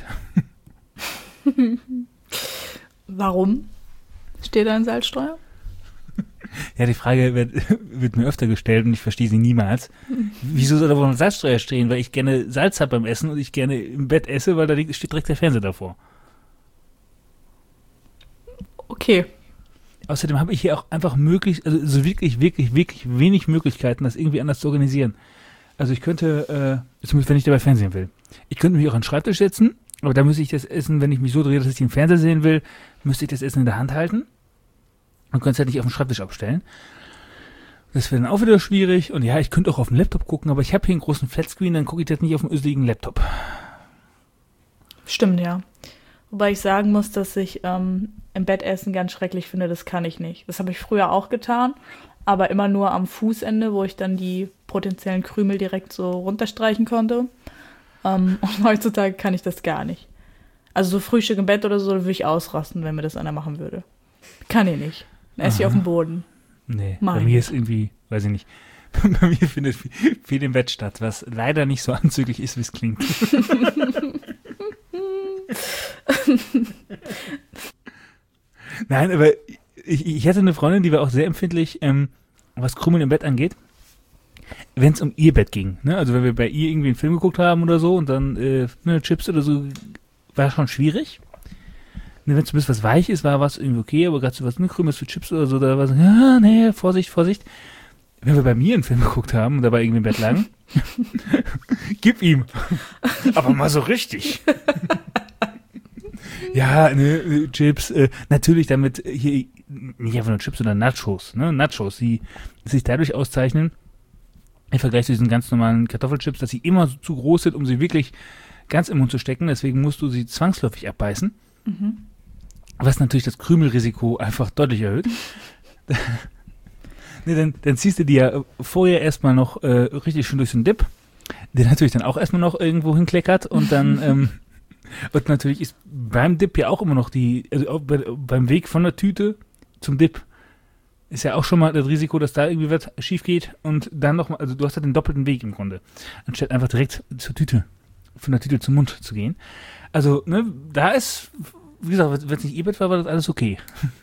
Warum steht da ein Salzstreuer? Ja, die Frage wird, wird mir öfter gestellt und ich verstehe sie niemals. Wieso soll da wohl ein Salzstreuer stehen? Weil ich gerne Salz habe beim Essen und ich gerne im Bett esse, weil da liegt, steht direkt der Fernseher davor. Okay. Außerdem habe ich hier auch einfach möglich, also so wirklich, wirklich, wirklich wenig Möglichkeiten, das irgendwie anders zu organisieren. Also ich könnte, äh, zumindest wenn ich dabei Fernsehen will, ich könnte mich auch an den Schreibtisch setzen, aber da müsste ich das Essen, wenn ich mich so drehe, dass ich den Fernseher sehen will, müsste ich das Essen in der Hand halten und könnte es halt nicht auf den Schreibtisch abstellen. Das wäre dann auch wieder schwierig und ja, ich könnte auch auf dem Laptop gucken, aber ich habe hier einen großen Flatscreen, dann gucke ich das nicht auf dem öseligen Laptop. Stimmt, ja. Wobei ich sagen muss, dass ich ähm, im Bett essen ganz schrecklich finde, das kann ich nicht. Das habe ich früher auch getan, aber immer nur am Fußende, wo ich dann die potenziellen Krümel direkt so runterstreichen konnte. Ähm, und heutzutage kann ich das gar nicht. Also so Frühstück im Bett oder so, würde ich ausrasten, wenn mir das einer machen würde. Kann ich nicht. Dann esse ich Aha. auf dem Boden. Nee, Mein bei mir ist irgendwie, weiß ich nicht, bei mir findet viel, viel im Bett statt, was leider nicht so anzüglich ist, wie es klingt. Nein, aber ich, ich hatte eine Freundin, die war auch sehr empfindlich, ähm, was Krümmeln im Bett angeht, wenn es um ihr Bett ging. Ne? Also wenn wir bei ihr irgendwie einen Film geguckt haben oder so und dann äh, ne, Chips oder so, war schon schwierig. Ne, wenn zumindest was weich ist, war was irgendwie okay, aber gerade so was ne, Krümels für Chips oder so, da war so, ja, nee, Vorsicht, Vorsicht. Wenn wir bei mir einen Film geguckt haben und dabei irgendwie im Bett lagen, gib ihm. Aber mal so richtig. Ja, ne, Chips, äh, natürlich damit hier, nicht einfach nur Chips, sondern Nachos, ne, Nachos, die sich dadurch auszeichnen, im Vergleich zu diesen ganz normalen Kartoffelchips, dass sie immer so zu groß sind, um sie wirklich ganz im Mund zu stecken, deswegen musst du sie zwangsläufig abbeißen. Mhm. Was natürlich das Krümelrisiko einfach deutlich erhöht. nee, dann, dann ziehst du die ja vorher erstmal noch äh, richtig schön durch den Dip, der natürlich dann auch erstmal noch irgendwo hinkleckert und dann ähm, und natürlich ist beim Dip ja auch immer noch die, also auch bei, beim Weg von der Tüte zum Dip ist ja auch schon mal das Risiko, dass da irgendwie was schief geht und dann nochmal, also du hast ja den doppelten Weg im Grunde, anstatt einfach direkt zur Tüte, von der Tüte zum Mund zu gehen. Also, ne, da ist, wie gesagt, wenn es nicht E-Bett war, war das alles okay.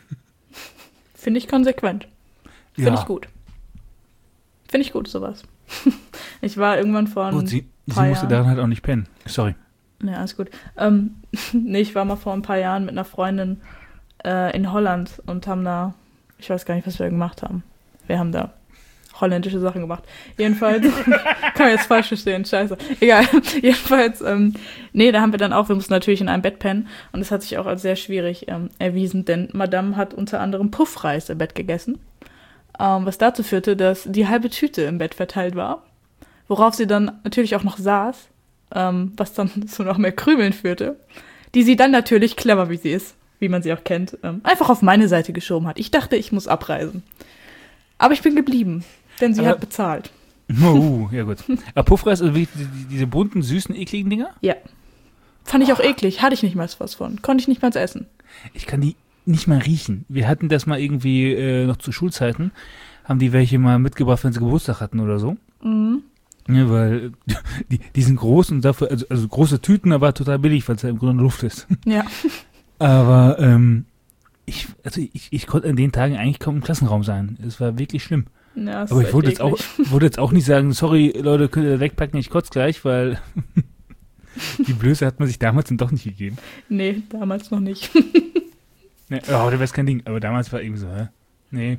Finde ich konsequent. Finde Ja. ich gut. Finde ich gut, sowas. Ich war irgendwann vor ein Gut, sie, sie paar musste Jahren. daran halt auch nicht pennen. Sorry. Ja, alles gut. Ähm, nee, ich war mal vor ein paar Jahren mit einer Freundin äh, in Holland und haben da, ich weiß gar nicht, was wir gemacht haben. Wir haben da holländische Sachen gemacht. Jedenfalls, kann man jetzt falsch verstehen, scheiße. Egal, jedenfalls, ähm, nee, da haben wir dann auch, wir mussten natürlich in einem Bett pennen und das hat sich auch als sehr schwierig ähm, erwiesen, denn Madame hat unter anderem Puffreis im Bett gegessen, ähm, was dazu führte, dass die halbe Tüte im Bett verteilt war, worauf sie dann natürlich auch noch saß, ähm, was dann zu noch mehr Krümeln führte, die sie dann natürlich, clever wie sie ist, wie man sie auch kennt, ähm, einfach auf meine Seite geschoben hat. Ich dachte, ich muss abreisen. Aber ich bin geblieben, denn sie Aber- hat bezahlt. Oh, ja gut. Aber Puffreis, also wirklich die, die, diese bunten, süßen, ekligen Dinger? Ja. Fand ich auch eklig, hatte ich nicht mal was von. Konnte ich nicht mal essen. Ich kann die nicht mal riechen. Wir hatten das mal irgendwie äh, noch zu Schulzeiten, haben die welche mal mitgebracht, wenn sie Geburtstag hatten oder so. Mhm. Ja, weil die, die sind groß und dafür, also, also große Tüten, aber total billig, weil es ja im Grunde Luft ist. Ja. Aber ähm, ich, also ich, ich konnte an den Tagen eigentlich kaum im Klassenraum sein. Es war wirklich schlimm. Ja, das Aber ist ich wollte echt jetzt, auch, eklig. wollte jetzt auch nicht sagen, sorry Leute, könnt ihr wegpacken, ich kotze gleich, weil die Blöße hat man sich damals dann doch nicht gegeben. Nee, damals noch nicht. Ja, heute wäre es kein Ding, aber damals war irgendwie so, hä? Nee.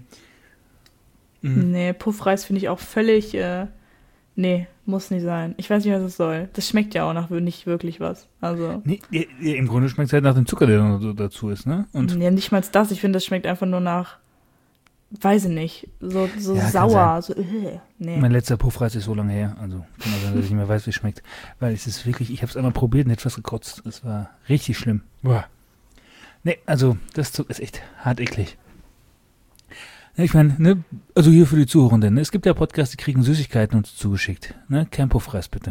Mhm. Nee, Puffreis finde ich auch völlig, äh, nee, muss nicht sein. Ich weiß nicht, was es soll. Das schmeckt ja auch nach nicht wirklich was. Also, Nee, ja, ja, im Grunde schmeckt es halt nach dem Zucker, der noch so dazu ist, ne? Und ja, nicht mal das. Ich finde, das schmeckt einfach nur nach, weiß ich nicht, so, so Ja, kann sauer. So, äh, nee. mein letzter Puffreis ist so lange her, also kann man sagen, dass ich nicht mehr weiß, wie es schmeckt. Weil es ist wirklich, ich habe es einmal probiert und hätte fast gekotzt. Es war richtig schlimm. Boah. Nee, also das ist echt hart eklig. Ja, ich meine, ne, also hier für die Zuhörenden, ne, es gibt ja Podcasts, die kriegen Süßigkeiten uns zugeschickt. Ne? Kein Puffreis, bitte.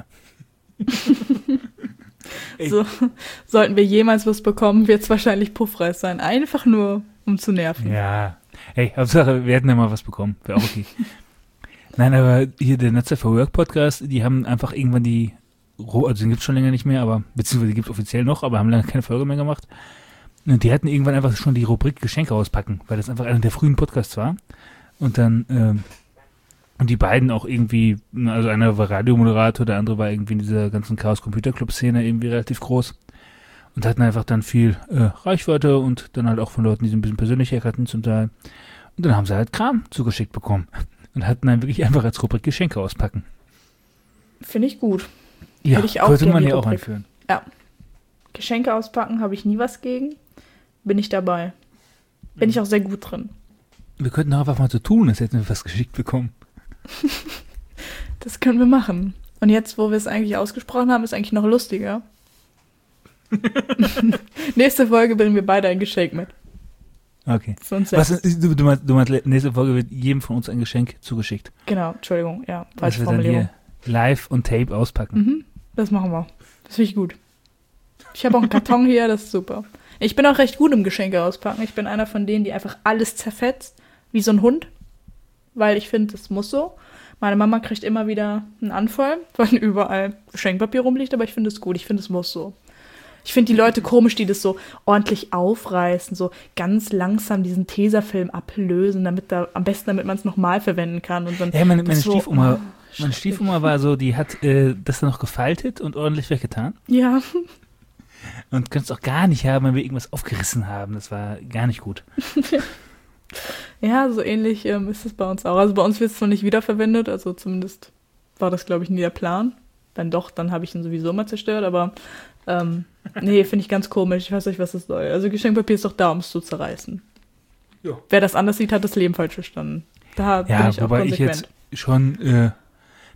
So, sollten wir jemals was bekommen, wird es wahrscheinlich Puffreis sein. Einfach nur, um zu nerven. Ja. Hey, Hauptsache, wir hätten ja mal was bekommen. Wäre auch okay. Nein, aber hier der Netzer for Work Podcast, die haben einfach irgendwann die, Ro- also den gibt es schon länger nicht mehr, aber beziehungsweise die gibt es offiziell noch, aber haben lange keine Folge mehr gemacht. Und die hatten irgendwann einfach schon die Rubrik Geschenke auspacken, weil das einfach einer der frühen Podcasts war. Und dann, ähm, und die beiden auch irgendwie, also einer war Radiomoderator, der andere war irgendwie in dieser ganzen Chaos-Computer-Club-Szene irgendwie relativ groß. Und hatten einfach dann viel äh, Reichweite und dann halt auch von Leuten, die sie ein bisschen persönlicher kannten zum Teil. Und dann haben sie halt Kram zugeschickt bekommen. Und hatten dann wirklich einfach als Rubrik Geschenke auspacken. Finde ich gut. Ja, Hätte ich auch könnte gerne man die ja auch Rubrik. einführen. Geschenke auspacken, habe ich nie was gegen. Bin ich dabei. Bin ich auch sehr gut drin. Wir könnten doch einfach mal so tun, als hätten wir was geschickt bekommen. Das können wir machen. Und jetzt, wo wir es eigentlich ausgesprochen haben, ist eigentlich noch lustiger. Nächste Folge bringen wir beide ein Geschenk mit. Okay. Für uns Was, selbst. du, du, meinst, du meinst, nächste Folge wird jedem von uns ein Geschenk zugeschickt. Genau, Entschuldigung, ja, Was falsche wir dann Formulierung. hier live und Tape auspacken. Mhm, das machen wir. Das finde ich gut. Ich habe auch einen Karton hier, das ist super. Ich bin auch recht gut im Geschenke auspacken. Ich bin einer von denen, die einfach alles zerfetzt, wie so ein Hund. Weil ich finde, das muss so. Meine Mama kriegt immer wieder einen Anfall, weil überall Geschenkpapier rumliegt, aber ich finde es gut. Ich finde, es muss so. Ich finde die Leute komisch, die das so ordentlich aufreißen, so ganz langsam diesen Tesafilm ablösen, damit da, am besten, damit man es nochmal verwenden kann. Und dann Ja, meine, meine das so- Stiefoma, oh, meine Stiefoma war so, die hat äh, das dann noch gefaltet und ordentlich weggetan. Ja, Und kannst auch gar nicht haben, wenn wir irgendwas aufgerissen haben. Das war gar nicht gut. ja, so ähnlich ähm, ist es bei uns auch. Also bei uns wird es noch nicht wiederverwendet, also zumindest war das, glaube ich, nie der Plan. Wenn doch, dann habe ich ihn sowieso mal zerstört, aber ähm, nee, finde ich ganz komisch. Ich weiß nicht, was das soll. Also Geschenkpapier ist doch da, um es zu zerreißen. Ja. Wer das anders sieht, hat das Leben falsch verstanden. Da bin Ja, ich auch wobei ich konsequent. jetzt schon äh,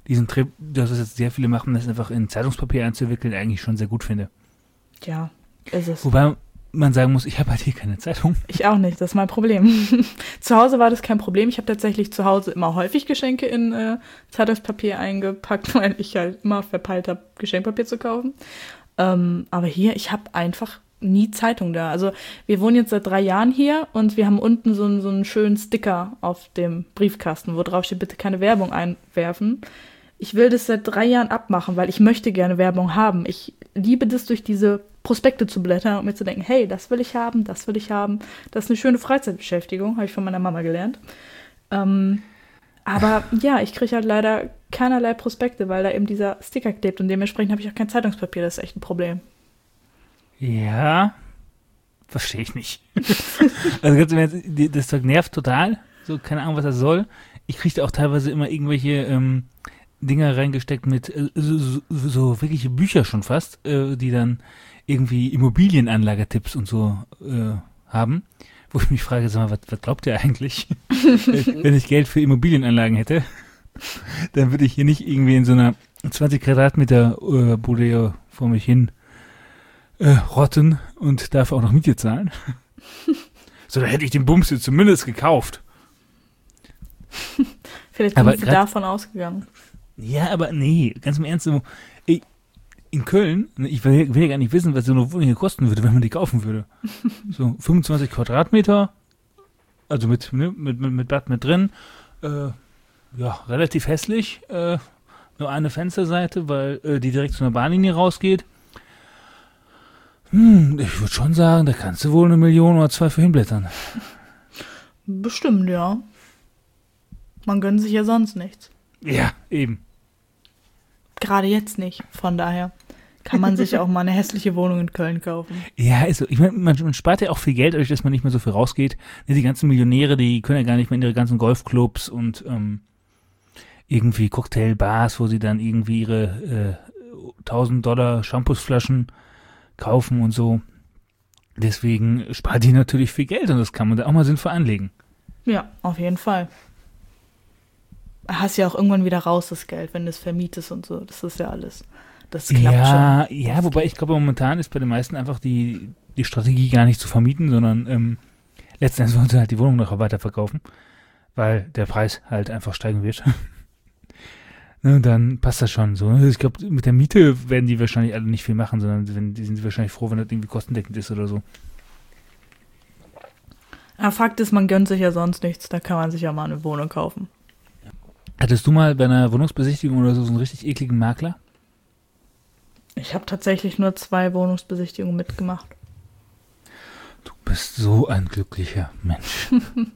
diesen Trip, das ist jetzt sehr viele machen, das einfach in Zeitungspapier einzuwickeln, eigentlich schon sehr gut finde. Ja, ist es. Wobei man sagen muss, ich habe halt hier keine Zeitung. Ich auch nicht, das ist mein Problem. Zu Hause war das kein Problem. Ich habe tatsächlich zu Hause immer häufig Geschenke in äh, Zeitungspapier eingepackt, weil ich halt immer verpeilt habe, Geschenkpapier zu kaufen. Ähm, aber hier, ich habe einfach nie Zeitung da. Also wir wohnen jetzt seit drei Jahren hier und wir haben unten so einen, so einen schönen Sticker auf dem Briefkasten, wo drauf steht, bitte keine Werbung einwerfen. Ich will das seit drei Jahren abmachen, weil ich möchte gerne Werbung haben. Ich liebe das, durch diese Prospekte zu blättern und mir zu denken, hey, das will ich haben, das will ich haben. Das ist eine schöne Freizeitbeschäftigung, habe ich von meiner Mama gelernt. Ähm, aber ja, ich kriege halt leider keinerlei Prospekte, weil da eben dieser Sticker klebt und dementsprechend habe ich auch kein Zeitungspapier. Das ist echt ein Problem. Ja, verstehe ich nicht. Also ganz im Ernst, das Zeug nervt total. So, keine Ahnung, was das soll. Ich kriege auch teilweise immer irgendwelche ähm, Dinger reingesteckt mit äh, so, so, so wirkliche Bücher schon fast, äh, die dann irgendwie Immobilienanlagetipps und so äh, haben, wo ich mich frage, sag mal, was, was glaubt ihr eigentlich? Wenn ich Geld für Immobilienanlagen hätte, dann würde ich hier nicht irgendwie in so einer zwanzig Quadratmeter äh, Bude vor mich hin äh, rotten und dafür auch noch Miete zahlen. So, da hätte ich den Bums jetzt zumindest gekauft. Vielleicht sind sie davon ausgegangen. Ja, aber nee, ganz im Ernst, so, ich, in Köln, ich will, will ja gar nicht wissen, was so eine Wohnung hier kosten würde, wenn man die kaufen würde. So fünfundzwanzig Quadratmeter, also mit, ne, mit, mit, mit Bad mit drin, äh, ja, relativ hässlich, äh, nur eine Fensterseite, weil äh, die direkt zu einer Bahnlinie rausgeht. Hm, ich würde schon sagen, da kannst du wohl eine Million oder zwei für hinblättern. Bestimmt, ja. Man gönnt sich ja sonst nichts. Ja, eben. Gerade jetzt nicht. Von daher kann man sich auch mal eine hässliche Wohnung in Köln kaufen. Ja, ist so. Ich meine, man, man spart ja auch viel Geld, dadurch, dass man nicht mehr so viel rausgeht. Die ganzen Millionäre, die können ja gar nicht mehr in ihre ganzen Golfclubs und ähm, irgendwie Cocktailbars, wo sie dann irgendwie ihre äh, tausend Dollar Shampoosflaschen kaufen und so. Deswegen spart die natürlich viel Geld und das kann man da auch mal sinnvoll anlegen. Ja, auf jeden Fall. Hast ja auch irgendwann wieder raus das Geld, wenn du es vermietest und so. Das ist ja alles. Das klappt ja, schon. Ja, wobei ich glaube, momentan ist bei den meisten einfach die, die Strategie gar nicht zu vermieten, sondern ähm, letztendlich wollen sie halt die Wohnung noch weiterverkaufen, weil der Preis halt einfach steigen wird. Ne, dann passt das schon so. Ich glaube, mit der Miete werden die wahrscheinlich alle nicht viel machen, sondern wenn, die sind wahrscheinlich froh, wenn das irgendwie kostendeckend ist oder so. Ja, Fakt ist, man gönnt sich ja sonst nichts. Da kann man sich ja mal eine Wohnung kaufen. Hattest du mal bei einer Wohnungsbesichtigung oder so so einen richtig ekligen Makler? Ich habe tatsächlich nur zwei Wohnungsbesichtigungen mitgemacht. Du bist so ein glücklicher Mensch.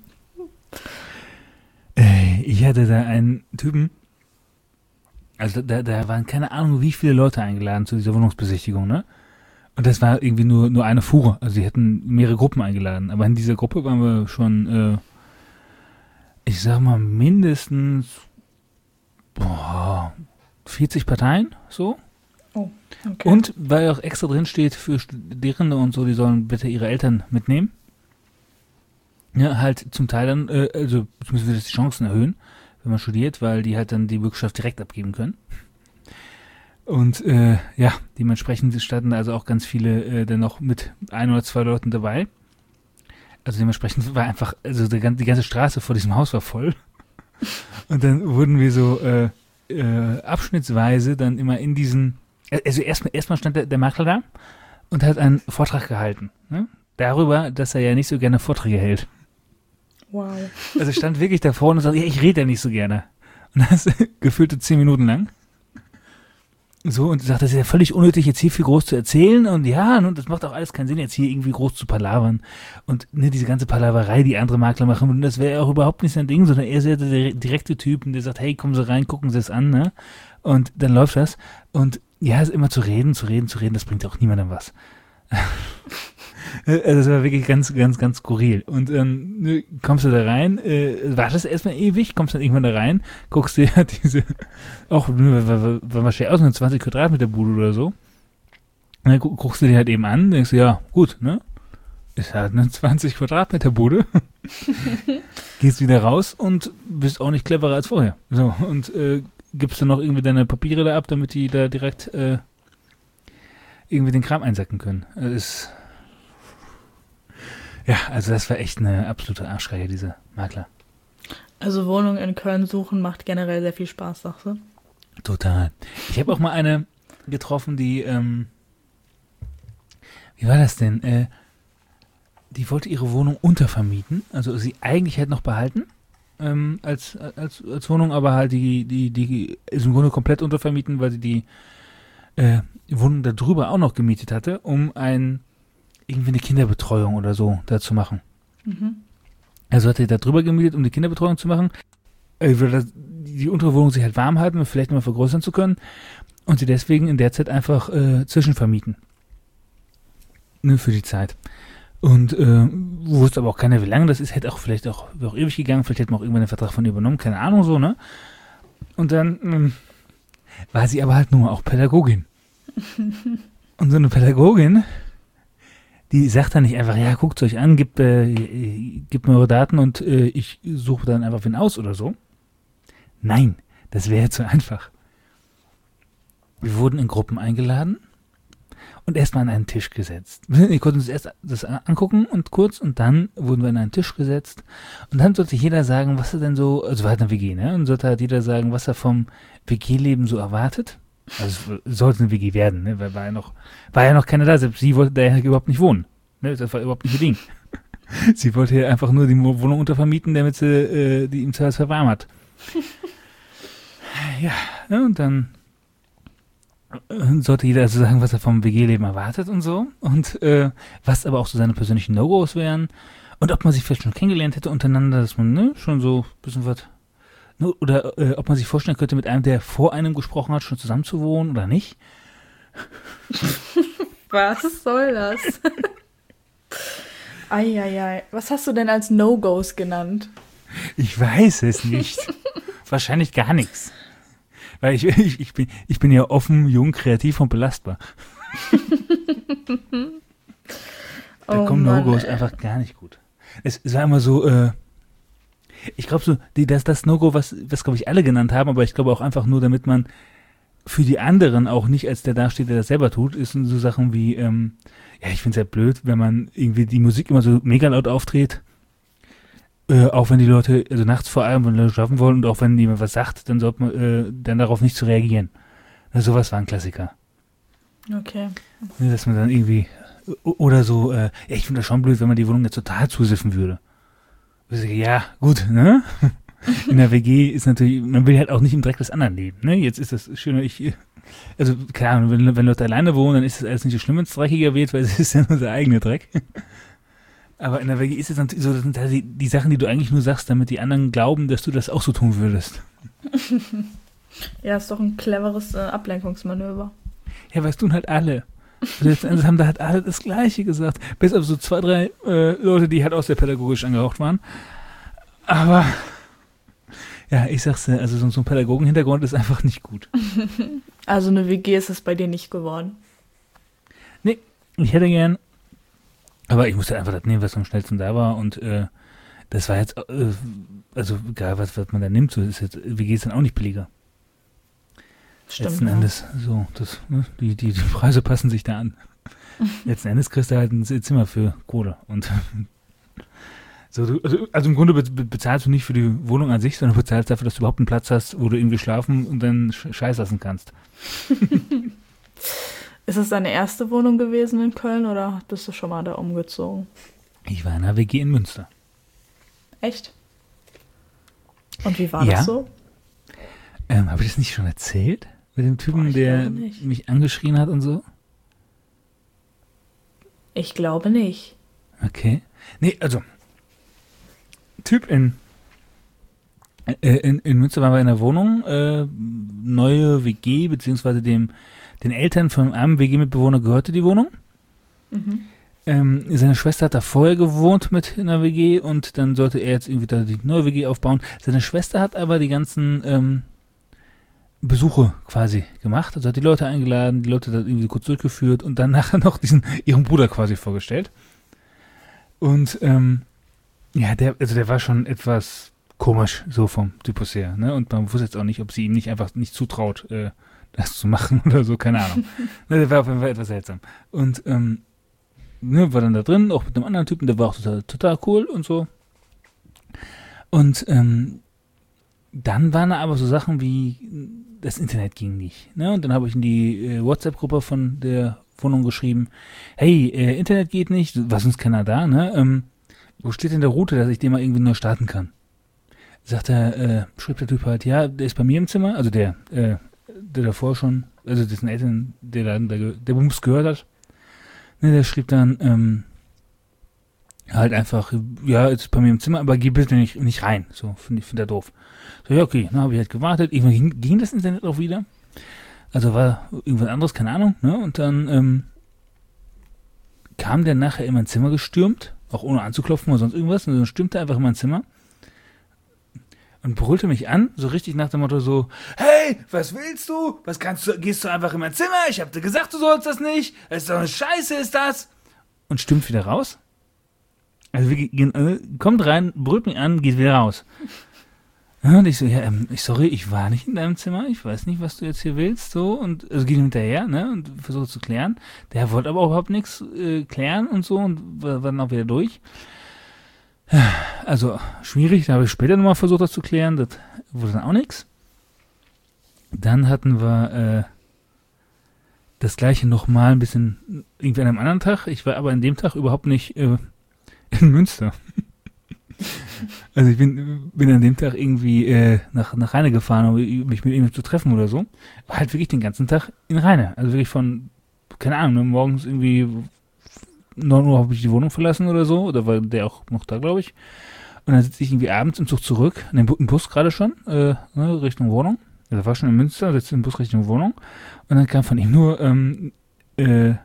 äh, ich hatte da einen Typen, also da, da waren keine Ahnung, wie viele Leute eingeladen zu dieser Wohnungsbesichtigung, ne? Und das war irgendwie nur, nur eine Fuhre. Also sie hätten mehrere Gruppen eingeladen. Aber in dieser Gruppe waren wir schon, äh, ich sag mal, mindestens boah, vierzig Parteien, so. Oh, okay. Und weil auch extra drin steht für Studierende und so, die sollen bitte ihre Eltern mitnehmen. Ja, halt zum Teil dann, äh, also müssen wir das die Chancen erhöhen, wenn man studiert, weil die halt dann die Bürgerschaft direkt abgeben können. Und äh, ja, dementsprechend standen da also auch ganz viele äh, dann noch mit ein oder zwei Leuten dabei. Also dementsprechend war einfach, also die ganze, die ganze Straße vor diesem Haus war voll. Und dann wurden wir so äh, äh, abschnittsweise dann immer in diesen, also erstmal erstmal stand der, der Makler da und hat einen Vortrag gehalten, ne? Darüber, dass er ja nicht so gerne Vorträge hält. Wow. Also stand wirklich davor und sagt, ja, ich rede ja nicht so gerne. Und das gefühlte zehn Minuten lang. So, und sagt, das ist ja völlig unnötig, jetzt hier viel groß zu erzählen. Und ja, und das macht auch alles keinen Sinn, jetzt hier irgendwie groß zu palavern. Und ne, diese ganze Palaverei, die andere Makler machen, und das wäre auch überhaupt nicht sein Ding, sondern er ist ja der direkte Typ, der sagt, hey, kommen Sie rein, gucken Sie es an, ne? Und dann läuft das. Und ja, ist immer zu reden, zu reden, zu reden, das bringt auch niemandem was. Also das war wirklich ganz, ganz, ganz skurril. Und dann ähm, kommst du da rein, äh, wartest erstmal ewig, kommst dann irgendwann da rein, guckst dir diese, auch, war wahrscheinlich aus, eine zwanzig Quadratmeter Bude oder so. Und dann gu guckst du dir halt eben an, denkst du, ja, gut, ne? Ist halt eine zwanzig Quadratmeter Bude. Gehst wieder raus und bist auch nicht cleverer als vorher. So, und äh, gibst du noch irgendwie deine Papiere da ab, damit die da direkt äh, irgendwie den Kram einsacken können. Das ist, ja, also das war echt eine absolute Arschreihe, diese Makler. Also Wohnung in Köln suchen macht generell sehr viel Spaß, sagst du? Total. Ich habe auch mal eine getroffen, die, ähm, wie war das denn? Äh, die wollte ihre Wohnung untervermieten, also sie eigentlich halt noch behalten ähm, als, als, als Wohnung, aber halt die, die, die ist im Grunde komplett untervermieten, weil sie die äh, Wohnung da drüber auch noch gemietet hatte, um ein, irgendwie eine Kinderbetreuung oder so da zu machen. Mhm. Also hat sie da drüber gemietet, um die Kinderbetreuung zu machen. Äh, würde die untere Wohnung sich halt warm halten und vielleicht mal vergrößern zu können und sie deswegen in der Zeit einfach äh, zwischenvermieten. Ne, für die Zeit. Und äh, wusste aber auch keiner, wie lange das ist. Hätte auch vielleicht auch, auch ewig gegangen. Vielleicht hätte man auch irgendwann den Vertrag von ihr übernommen. Keine Ahnung, so, ne? Und dann ähm, war sie aber halt nur auch Pädagogin. Und so eine Pädagogin, die sagt dann nicht einfach, ja, guckt es euch an, gebt, äh, gebt mir eure Daten und äh, ich suche dann einfach wen aus oder so. Nein, das wäre zu einfach. Wir wurden in Gruppen eingeladen und erstmal an einen Tisch gesetzt. Wir konnten uns erst das angucken und kurz und dann wurden wir an einen Tisch gesetzt und dann sollte jeder sagen, was er denn so, also war halt eine W G, ne? Und sollte halt jeder sagen, was er vom W G-Leben so erwartet. Also es sollte eine W G werden, ne? Weil war ja noch, war ja noch keiner da, selbst sie wollte da ja überhaupt nicht wohnen. Ne? Das war überhaupt nicht ihr Ding. Sie wollte ja einfach nur die Wohnung untervermieten, damit sie äh, die im Zweifelsfall warm hat. Ja, ne? Und dann sollte jeder also sagen, was er vom W G-Leben erwartet und so und äh, was aber auch so seine persönlichen No-Gos wären und ob man sich vielleicht schon kennengelernt hätte untereinander, dass man ne, schon so ein bisschen was, ne, oder äh, ob man sich vorstellen könnte, mit einem, der vor einem gesprochen hat, schon zusammen zu wohnen oder nicht. Was soll das? Eieiei. Was hast du denn als No-Gos genannt? Ich weiß es nicht. Wahrscheinlich gar nichts. Weil ich, ich, ich, bin, ich bin ja offen, jung, kreativ und belastbar. Da Oh kommen Mann, No-Gos ey. einfach gar nicht gut. Es, es war immer so, äh, ich glaube so, die, das, das No-Go, was, was glaube ich alle genannt haben, aber ich glaube auch einfach nur, damit man für die anderen auch nicht als der dasteht, der das selber tut, ist so Sachen wie, ähm, ja, ich finde es ja blöd, wenn man irgendwie die Musik immer so mega laut aufdreht. Äh, auch wenn die Leute, also nachts vor allem, wenn Leute schlafen wollen und auch wenn jemand was sagt, dann sollte man äh, dann darauf nicht zu reagieren. Also sowas war ein Klassiker. Okay. Ne, dass man dann irgendwie, o- oder so, äh, ja, ich finde das schon blöd, wenn man die Wohnung jetzt total zusiffen würde. Ich sage, ja, gut, ne? In der W G ist natürlich, man will halt auch nicht im Dreck des anderen leben, ne? Jetzt ist das schöner, ich, also, keine Ahnung, wenn, wenn Leute alleine wohnen, dann ist das alles nicht so schlimm, wenn es dreckiger wird, weil es ist ja nur der eigene Dreck. Aber in der W G ist es natürlich so, das sind halt die, die Sachen, die du eigentlich nur sagst, damit die anderen glauben, dass du das auch so tun würdest. Ja, ist doch ein cleveres äh, Ablenkungsmanöver. Ja, was tun halt alle. Und letzten Endes haben da halt alle das Gleiche gesagt. Bis auf so zwei, drei äh, Leute, die halt auch sehr pädagogisch angehaucht waren. Aber, ja, ich sag's dir, also so, so ein Pädagogen-Hintergrund ist einfach nicht gut. Also eine W G ist es bei dir nicht geworden. Nee, ich hätte gern, aber ich musste einfach das nehmen, was am schnellsten da war und äh, das war jetzt, äh, also egal was, was man da nimmt, so ist jetzt, W G ist dann auch nicht billiger. Stimmt. Letzten Ja. Endes, so, das, ne, die, die, die Preise passen sich da an. Letzten Endes kriegst du halt ein Zimmer für Kohle und so, du, also, also im Grunde be be bezahlst du nicht für die Wohnung an sich, sondern bezahlst dafür, dass du überhaupt einen Platz hast, wo du irgendwie schlafen und dann sch scheiß lassen kannst. Ist es deine erste Wohnung gewesen in Köln oder bist du schon mal da umgezogen? Ich war in einer W G in Münster. Echt? Und wie war Ja. das so? Ähm, habe ich das nicht schon erzählt? Mit dem Typen, Boah, ich der glaube nicht. mich angeschrien hat und so? Ich glaube nicht. Okay. Nee, also, Typ in, äh, in, in Münster waren wir in der Wohnung, äh, neue W G, beziehungsweise dem, den Eltern von einem W G-Mitbewohner gehörte die Wohnung. Mhm. Ähm, seine Schwester hat da vorher gewohnt mit in der W G und dann sollte er jetzt irgendwie da die neue W G aufbauen. Seine Schwester hat aber die ganzen ähm, Besuche quasi gemacht, also hat die Leute eingeladen, die Leute da irgendwie kurz durchgeführt und dann nachher noch diesen ihren Bruder quasi vorgestellt. Und ähm, ja, der, also der war schon etwas komisch, so vom Typus her. Ne? Und man wusste jetzt auch nicht, ob sie ihm nicht einfach nicht zutraut, äh, das zu machen oder so, keine Ahnung. Ne, das war auf jeden Fall etwas seltsam. Und ähm, ne, war dann da drin, auch mit einem anderen Typen, der war auch total, total cool und so. Und ähm, dann waren da aber so Sachen wie, das Internet ging nicht. Ne? Und dann habe ich in die äh, WhatsApp-Gruppe von der Wohnung geschrieben, hey, äh, Internet geht nicht, was uns keiner da, ne? Ähm, wo steht denn der Router, dass ich den mal irgendwie neu starten kann? Sagt er, äh, schrieb der Typ halt, ja, der ist bei mir im Zimmer, also der, äh, der davor schon, also dessen Eltern, der da, der, der Bums gehört hat, ne, der schrieb dann, ähm, halt einfach, ja, ist bei mir im Zimmer, aber geh bitte nicht, nicht rein, so, finde ich, finde er doof. So, ja, okay, dann habe ich halt gewartet, irgendwann ging, ging das Internet auch wieder, also war irgendwas anderes, keine Ahnung, ne, und dann, ähm, kam der nachher in mein Zimmer gestürmt, auch ohne anzuklopfen oder sonst irgendwas, und dann stürmte er einfach in mein Zimmer und brüllte mich an, so richtig nach dem Motto so, hey, was willst du? Was kannst du, gehst du einfach in mein Zimmer? Ich hab dir gesagt, du sollst das nicht. Das ist doch eine Scheiße, ist das. Und stürmt wieder raus. Also wir gehen, äh, kommt rein, brüllt mich an, geht wieder raus. Und ich so, ja, ähm, ich, sorry, ich war nicht in deinem Zimmer, ich weiß nicht, was du jetzt hier willst, so, und, also geht ihm hinterher, ne, und versucht zu klären. Der wollte aber überhaupt nichts äh, klären und so, und war, war dann auch wieder durch. Also, schwierig, da habe ich später nochmal versucht, das zu klären, das wurde dann auch nichts. Dann hatten wir, äh, das gleiche nochmal ein bisschen, irgendwie an einem anderen Tag, ich war aber an dem Tag überhaupt nicht, äh, in Münster. Also ich bin, bin an dem Tag irgendwie äh, nach, nach Rheine gefahren, um mich mit ihm zu treffen oder so. War halt wirklich den ganzen Tag in Rheine. Also wirklich von, keine Ahnung, ne, morgens irgendwie neun Uhr habe ich die Wohnung verlassen oder so. Oder war der auch noch da, glaube ich. Und dann sitze ich irgendwie abends im Zug zurück, in dem Bu- im Bus gerade schon, äh, ne, Richtung Wohnung. Also war schon in Münster, sitze im Bus Richtung Wohnung. Und dann kam von ihm nur, ähm, äh,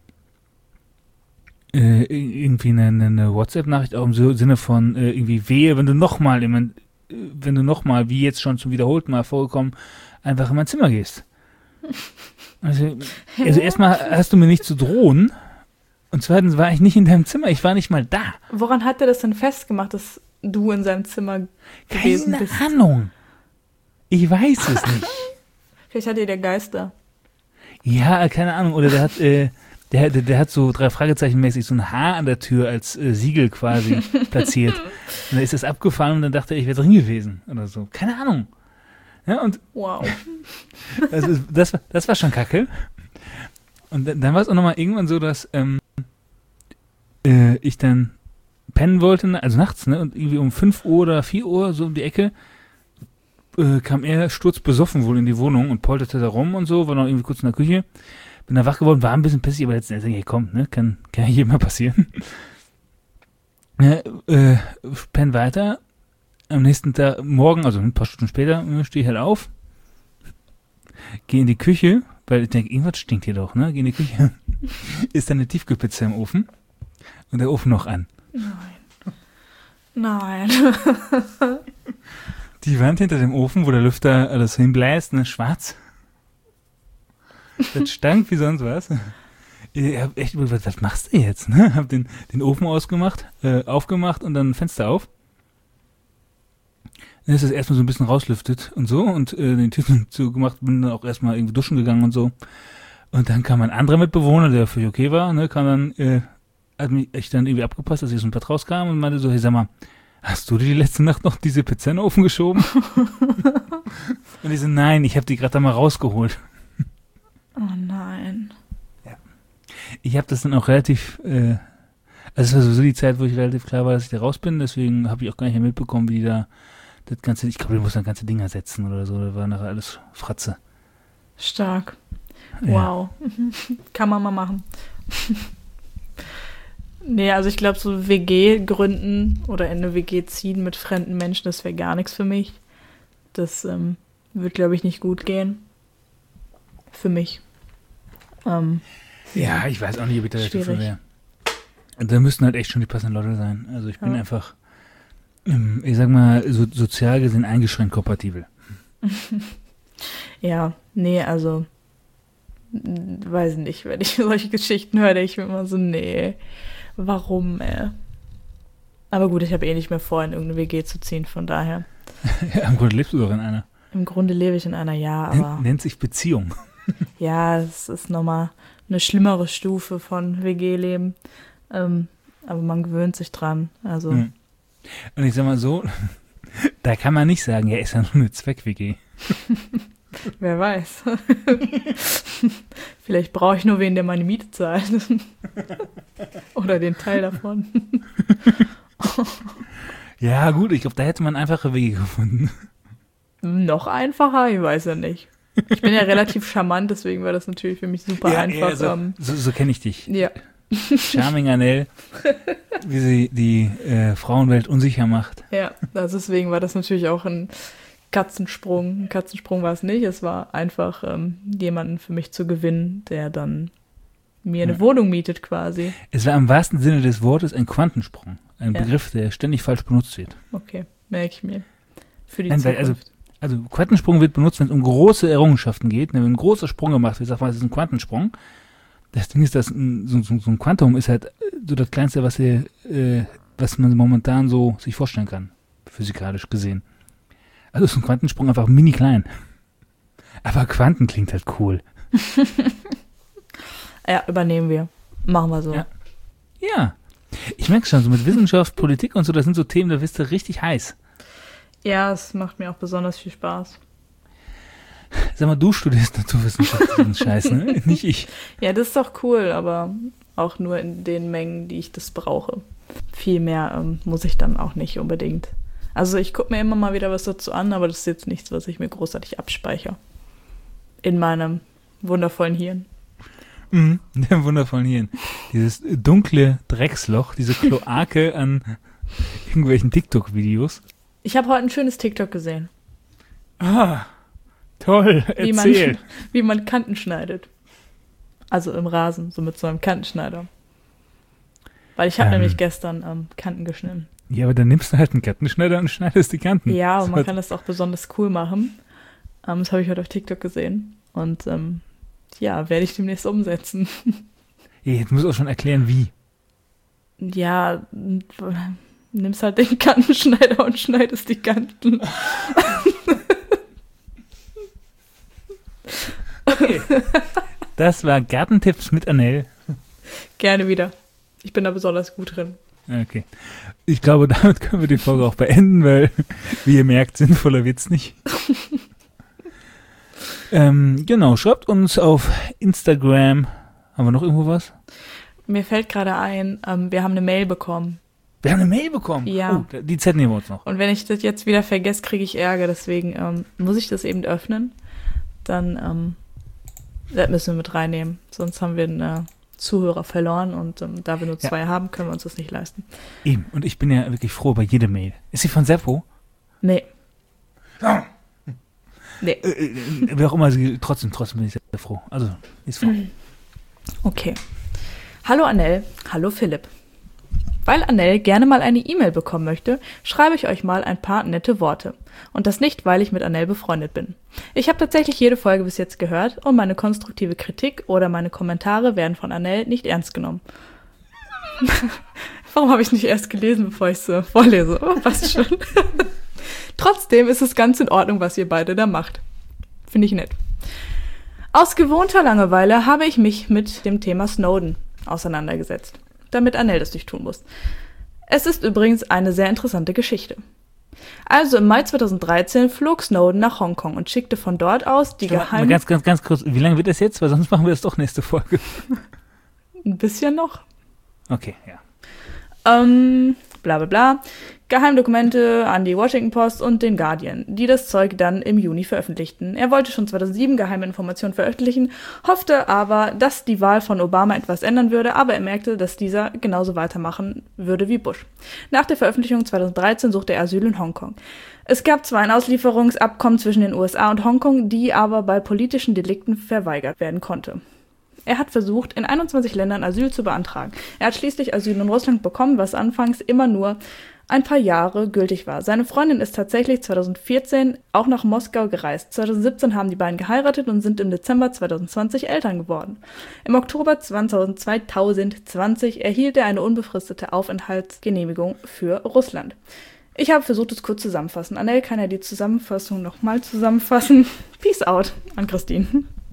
Äh, irgendwie eine, eine WhatsApp-Nachricht auch im Sinne von äh, irgendwie wehe, wenn du nochmal, äh, wenn du nochmal, wie jetzt schon zum wiederholten Mal vorgekommen, einfach in mein Zimmer gehst. Also, also erstmal hast du mir nicht zu drohen und zweitens war ich nicht in deinem Zimmer, ich war nicht mal da. Woran hat er das denn festgemacht, dass du in seinem Zimmer gewesen Keine bist? Keine Ahnung. Ich weiß es nicht. Vielleicht hat er der Geister. Ja, keine Ahnung. Oder der hat, äh, Der, der, der hat so drei Fragezeichen mäßig so ein Haar an der Tür als äh, Siegel quasi platziert. Und dann ist das abgefahren und dann dachte er, ich wäre drin gewesen oder so. Keine Ahnung. Ja, und wow. Also das, das war schon kacke. Und dann, dann war es auch nochmal irgendwann so, dass ähm, äh, ich dann pennen wollte, also nachts, ne? Und irgendwie um fünf Uhr oder vier Uhr so um die Ecke äh, kam er sturzbesoffen wohl in die Wohnung und polterte da rum und so, war noch irgendwie kurz in der Küche. Bin da wach geworden, war ein bisschen pissig, aber jetzt denke ich, hey, komm, ne, kann, kann ja jedem mal passieren. Ja, äh, penn weiter. Am nächsten Tag, morgen, also ein paar Stunden später, stehe ich halt auf, gehe in die Küche, weil ich denke, irgendwas stinkt hier doch, ne, gehe in die Küche, ist dann eine Tiefkühlpizza im Ofen und der Ofen noch an. Nein. Nein. Die Wand hinter dem Ofen, wo der Lüfter alles hinbläst, ne, schwarz. Das stank wie sonst was. Ich hab echt überlegt, was machst du jetzt? Ne? Hab den, den Ofen ausgemacht, äh, aufgemacht und dann Fenster auf. Dann ist das erstmal so ein bisschen rauslüftet und so und äh, den Tür zugemacht, bin dann auch erstmal irgendwie duschen gegangen und so. Und dann kam ein anderer Mitbewohner, der völlig okay war, ne, kam dann, äh, hat mich echt dann irgendwie abgepasst, dass ich aus dem Bett rauskam und meinte so, hey, sag mal, hast du dir die letzte Nacht noch diese Pizza in den Ofen geschoben? Und ich so, nein, ich habe die gerade da mal rausgeholt. Oh nein. Ja. Ich habe das dann auch relativ, äh, also es war sowieso die Zeit, wo ich relativ klar war, dass ich da raus bin, deswegen habe ich auch gar nicht mehr mitbekommen, wie die da das ganze, ich glaube, die mussten dann ganze Dinger setzen oder so, da war nachher alles Fratze. Stark. Ja. Wow. Kann man mal machen. Nee, also ich glaube, so W G gründen oder in eine W G ziehen mit fremden Menschen, das wäre gar nichts für mich. Das ähm, wird, glaube ich, nicht gut gehen. Für mich. Ähm, ja, ich weiß auch nicht, ob ich da schwierig. dafür wäre. Da müssten halt echt schon die passenden Leute sein. Also ich bin Ja. einfach, ähm, ich sag mal, so, sozial gesehen eingeschränkt kompatibel. Ja, nee, also m, weiß nicht, wenn ich solche Geschichten höre, denke ich mir immer so, nee, warum, ey? Aber gut, ich habe eh nicht mehr vor, in irgendeine W G zu ziehen, von daher. Ja, im Grunde lebst du doch in einer. Im Grunde lebe ich in einer, ja, aber... Nennt sich Beziehung. Ja, es ist nochmal eine schlimmere Stufe von W G-Leben. Ähm, aber man gewöhnt sich dran. Also. Mhm. Und ich sag mal so, da kann man nicht sagen, ja, ist ja nur eine Zweck-W G. Wer weiß. Vielleicht brauche ich nur wen, der meine Miete zahlt. Oder den Teil davon. Ja, gut, ich glaube, da hätte man einfache Wege gefunden. Noch einfacher? Ich weiß ja nicht. Ich bin ja relativ charmant, deswegen war das natürlich für mich super ja, einfach. Ja, so ähm, so, so kenne ich dich. Ja. Charming Annelle, wie sie die äh, Frauenwelt unsicher macht. Ja, also deswegen war das natürlich auch ein Katzensprung. Ein Katzensprung war es nicht. Es war einfach ähm, jemanden für mich zu gewinnen, der dann mir eine ja. Wohnung mietet quasi. Es war im wahrsten Sinne des Wortes ein Quantensprung. Ein ja. Begriff, der ständig falsch benutzt wird. Okay, merke ich mir. Für die Nein, Zukunft. Weil, also, also Quantensprung wird benutzt, wenn es um große Errungenschaften geht. Wenn ein großer Sprung gemacht wird, sagt man, das ist ein Quantensprung. Das Ding ist, dass ein, so, so, so ein Quantum ist halt so das Kleinste, was, ihr, äh, was man momentan so sich vorstellen kann, physikalisch gesehen. Also ist ein Quantensprung einfach mini klein. Aber Quanten klingt halt cool. Ja, übernehmen wir. Machen wir so. Ja. ja. Ich merke schon, so mit Wissenschaft, Politik und so, das sind so Themen, da bist du richtig heiß. Ja, es macht mir auch besonders viel Spaß. Sag mal, du studierst naturwissenschaftlichen Scheiß, ne? Nicht ich. Ja, das ist doch cool, aber auch nur in den Mengen, die ich das brauche. Viel mehr ähm, muss ich dann auch nicht unbedingt. Also ich gucke mir immer mal wieder was dazu an, aber das ist jetzt nichts, was ich mir großartig abspeichere. In meinem wundervollen Hirn. Mhm, in dem wundervollen Hirn. Dieses dunkle Drecksloch, diese Kloake an irgendwelchen TikTok-Videos. Ich habe heute ein schönes TikTok gesehen. Ah, toll, erzähl. Wie man, wie man Kanten schneidet. Also im Rasen, so mit so einem Kantenschneider. Weil ich habe ähm, nämlich gestern ähm, Kanten geschnitten. Ja, aber dann nimmst du halt einen Kantenschneider und schneidest die Kanten. Ja, und man kann das auch besonders cool machen. Ähm, das habe ich heute auf TikTok gesehen. Und ähm, ja, werde ich demnächst umsetzen. Ja, jetzt musst du auch schon erklären, wie. Ja, nimmst halt den Kantenschneider und schneidest die Kanten. Okay. Das war Gartentipps mit Annelle. Gerne wieder. Ich bin da besonders gut drin. Okay. Ich glaube, damit können wir die Folge auch beenden, weil, wie ihr merkt, sinnvoller wird's nicht. ähm, genau, schreibt uns auf Instagram. Haben wir noch irgendwo was? Mir fällt gerade ein, ähm, wir haben eine Mail bekommen. Wir haben eine Mail bekommen? Ja. Oh, die Zeit nehmen wir uns noch. Und wenn ich das jetzt wieder vergesse, kriege ich Ärger. Deswegen ähm, muss ich das eben öffnen. Dann ähm, das müssen wir mit reinnehmen. Sonst haben wir einen äh, Zuhörer verloren. Und ähm, da wir nur zwei ja. haben, können wir uns das nicht leisten. Eben. Und ich bin ja wirklich froh über jede Mail. Ist sie von Seppo? Nee. Oh. Nee. Äh, äh, wer auch immer, sie, trotzdem, trotzdem bin ich sehr froh. Also, ist froh. Okay. Hallo Annelle, hallo Philipp. Weil Annelle gerne mal eine E-Mail bekommen möchte, schreibe ich euch mal ein paar nette Worte. Und das nicht, weil ich mit Annelle befreundet bin. Ich habe tatsächlich jede Folge bis jetzt gehört und meine konstruktive Kritik oder meine Kommentare werden von Annelle nicht ernst genommen. Warum habe ich es nicht erst gelesen, bevor ich es äh, vorlese? Oh, passt schon. Trotzdem ist es ganz in Ordnung, was ihr beide da macht. Finde ich nett. Aus gewohnter Langeweile habe ich mich mit dem Thema Snowden auseinandergesetzt, damit Annelle das nicht tun muss. Es ist übrigens eine sehr interessante Geschichte. Also im Mai zweitausenddreizehn flog Snowden nach Hongkong und schickte von dort aus die geheimen... Ganz, ganz, ganz kurz, wie lange wird das jetzt? Weil sonst machen wir das doch nächste Folge. Ein bisschen noch. Okay, ja. Ähm, bla bla bla. Geheimdokumente an die Washington Post und den Guardian, die das Zeug dann im Juni veröffentlichten. Er wollte schon zweitausendsieben geheime Informationen veröffentlichen, hoffte aber, dass die Wahl von Obama etwas ändern würde, aber er merkte, dass dieser genauso weitermachen würde wie Bush. Nach der Veröffentlichung zweitausenddreizehn suchte er Asyl in Hongkong. Es gab zwar ein Auslieferungsabkommen zwischen den U S A und Hongkong, die aber bei politischen Delikten verweigert werden konnte. Er hat versucht, in einundzwanzig Ländern Asyl zu beantragen. Er hat schließlich Asyl in Russland bekommen, was anfangs immer nur ein paar Jahre gültig war. Seine Freundin ist tatsächlich zweitausendvierzehn auch nach Moskau gereist. zweitausendsiebzehn haben die beiden geheiratet und sind im Dezember zweitausendzwanzig Eltern geworden. Im Oktober zweitausendzwanzig erhielt er eine unbefristete Aufenthaltsgenehmigung für Russland. Ich habe versucht, es kurz zusammenfassen. Annelle kann ja die Zusammenfassung nochmal zusammenfassen. Peace out an Christine.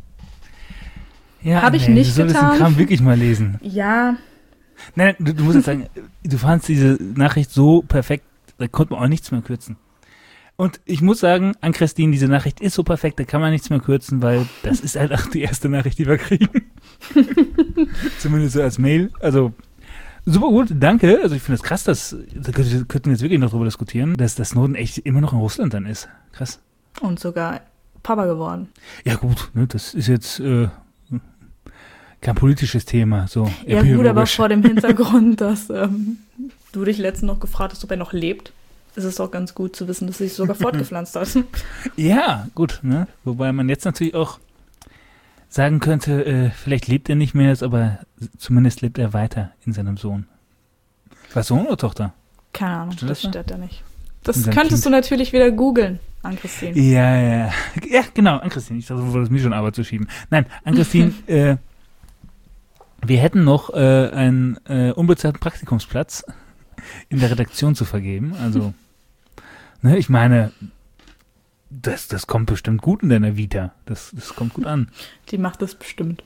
Ja, habe ich nee, nicht du solltest getan. den Kram wirklich mal lesen. Ja. Nein, du, du musst jetzt sagen, du fandst diese Nachricht so perfekt, da konnte man auch nichts mehr kürzen. Und ich muss sagen, an Christine, diese Nachricht ist so perfekt, da kann man nichts mehr kürzen, weil das ist halt auch die erste Nachricht, die wir kriegen. Zumindest so als Mail. Also, super gut, danke. Also ich finde es das krass, dass, da könnten wir jetzt wirklich noch drüber diskutieren, dass das Snowden echt immer noch in Russland dann ist. Krass. Und sogar Papa geworden. Ja gut, ne, das ist jetzt äh, kein politisches Thema. So ja gut, aber vor dem Hintergrund, dass ähm, du dich letztens noch gefragt hast, ob er noch lebt, ist es auch ganz gut zu wissen, dass er sich sogar fortgepflanzt hat. Ja, gut, ne? Wobei man jetzt natürlich auch sagen könnte, äh, vielleicht lebt er nicht mehr, aber zumindest lebt er weiter in seinem Sohn. War Sohn oder Tochter? Keine Ahnung, Stimmt das das steht da nicht. Das Unser könntest Kind. du natürlich wieder googeln, Ann-Christine. Ja, ja. Ja, genau, Ann-Christine. Ich dachte, du wolltest mir schon Arbeit zu schieben. Nein, Ann-Christine, äh, wir hätten noch äh, einen äh, unbezahlten Praktikumsplatz in der Redaktion zu vergeben. Also, ne, ich meine, das, das kommt bestimmt gut in deiner Vita. Das, das kommt gut an. Die macht das bestimmt.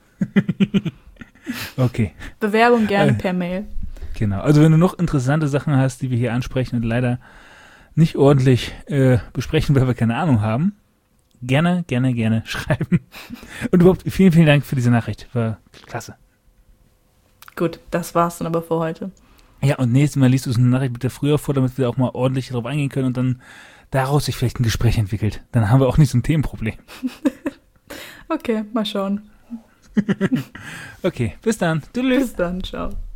Okay. Bewerbung gerne Äh, per Mail. Genau. Also wenn du noch interessante Sachen hast, die wir hier ansprechen und leider nicht ordentlich äh, besprechen, weil wir keine Ahnung haben, gerne, gerne, gerne schreiben. Und überhaupt vielen, vielen Dank für diese Nachricht. War klasse. Gut, das war's dann aber für heute. Ja, und nächstes Mal liest du es eine Nachricht bitte früher vor, damit wir auch mal ordentlich darauf eingehen können und dann daraus sich vielleicht ein Gespräch entwickelt. Dann haben wir auch nicht so ein Themenproblem. Okay, mal schauen. Okay, bis dann. Tschüss. Bis dann, ciao.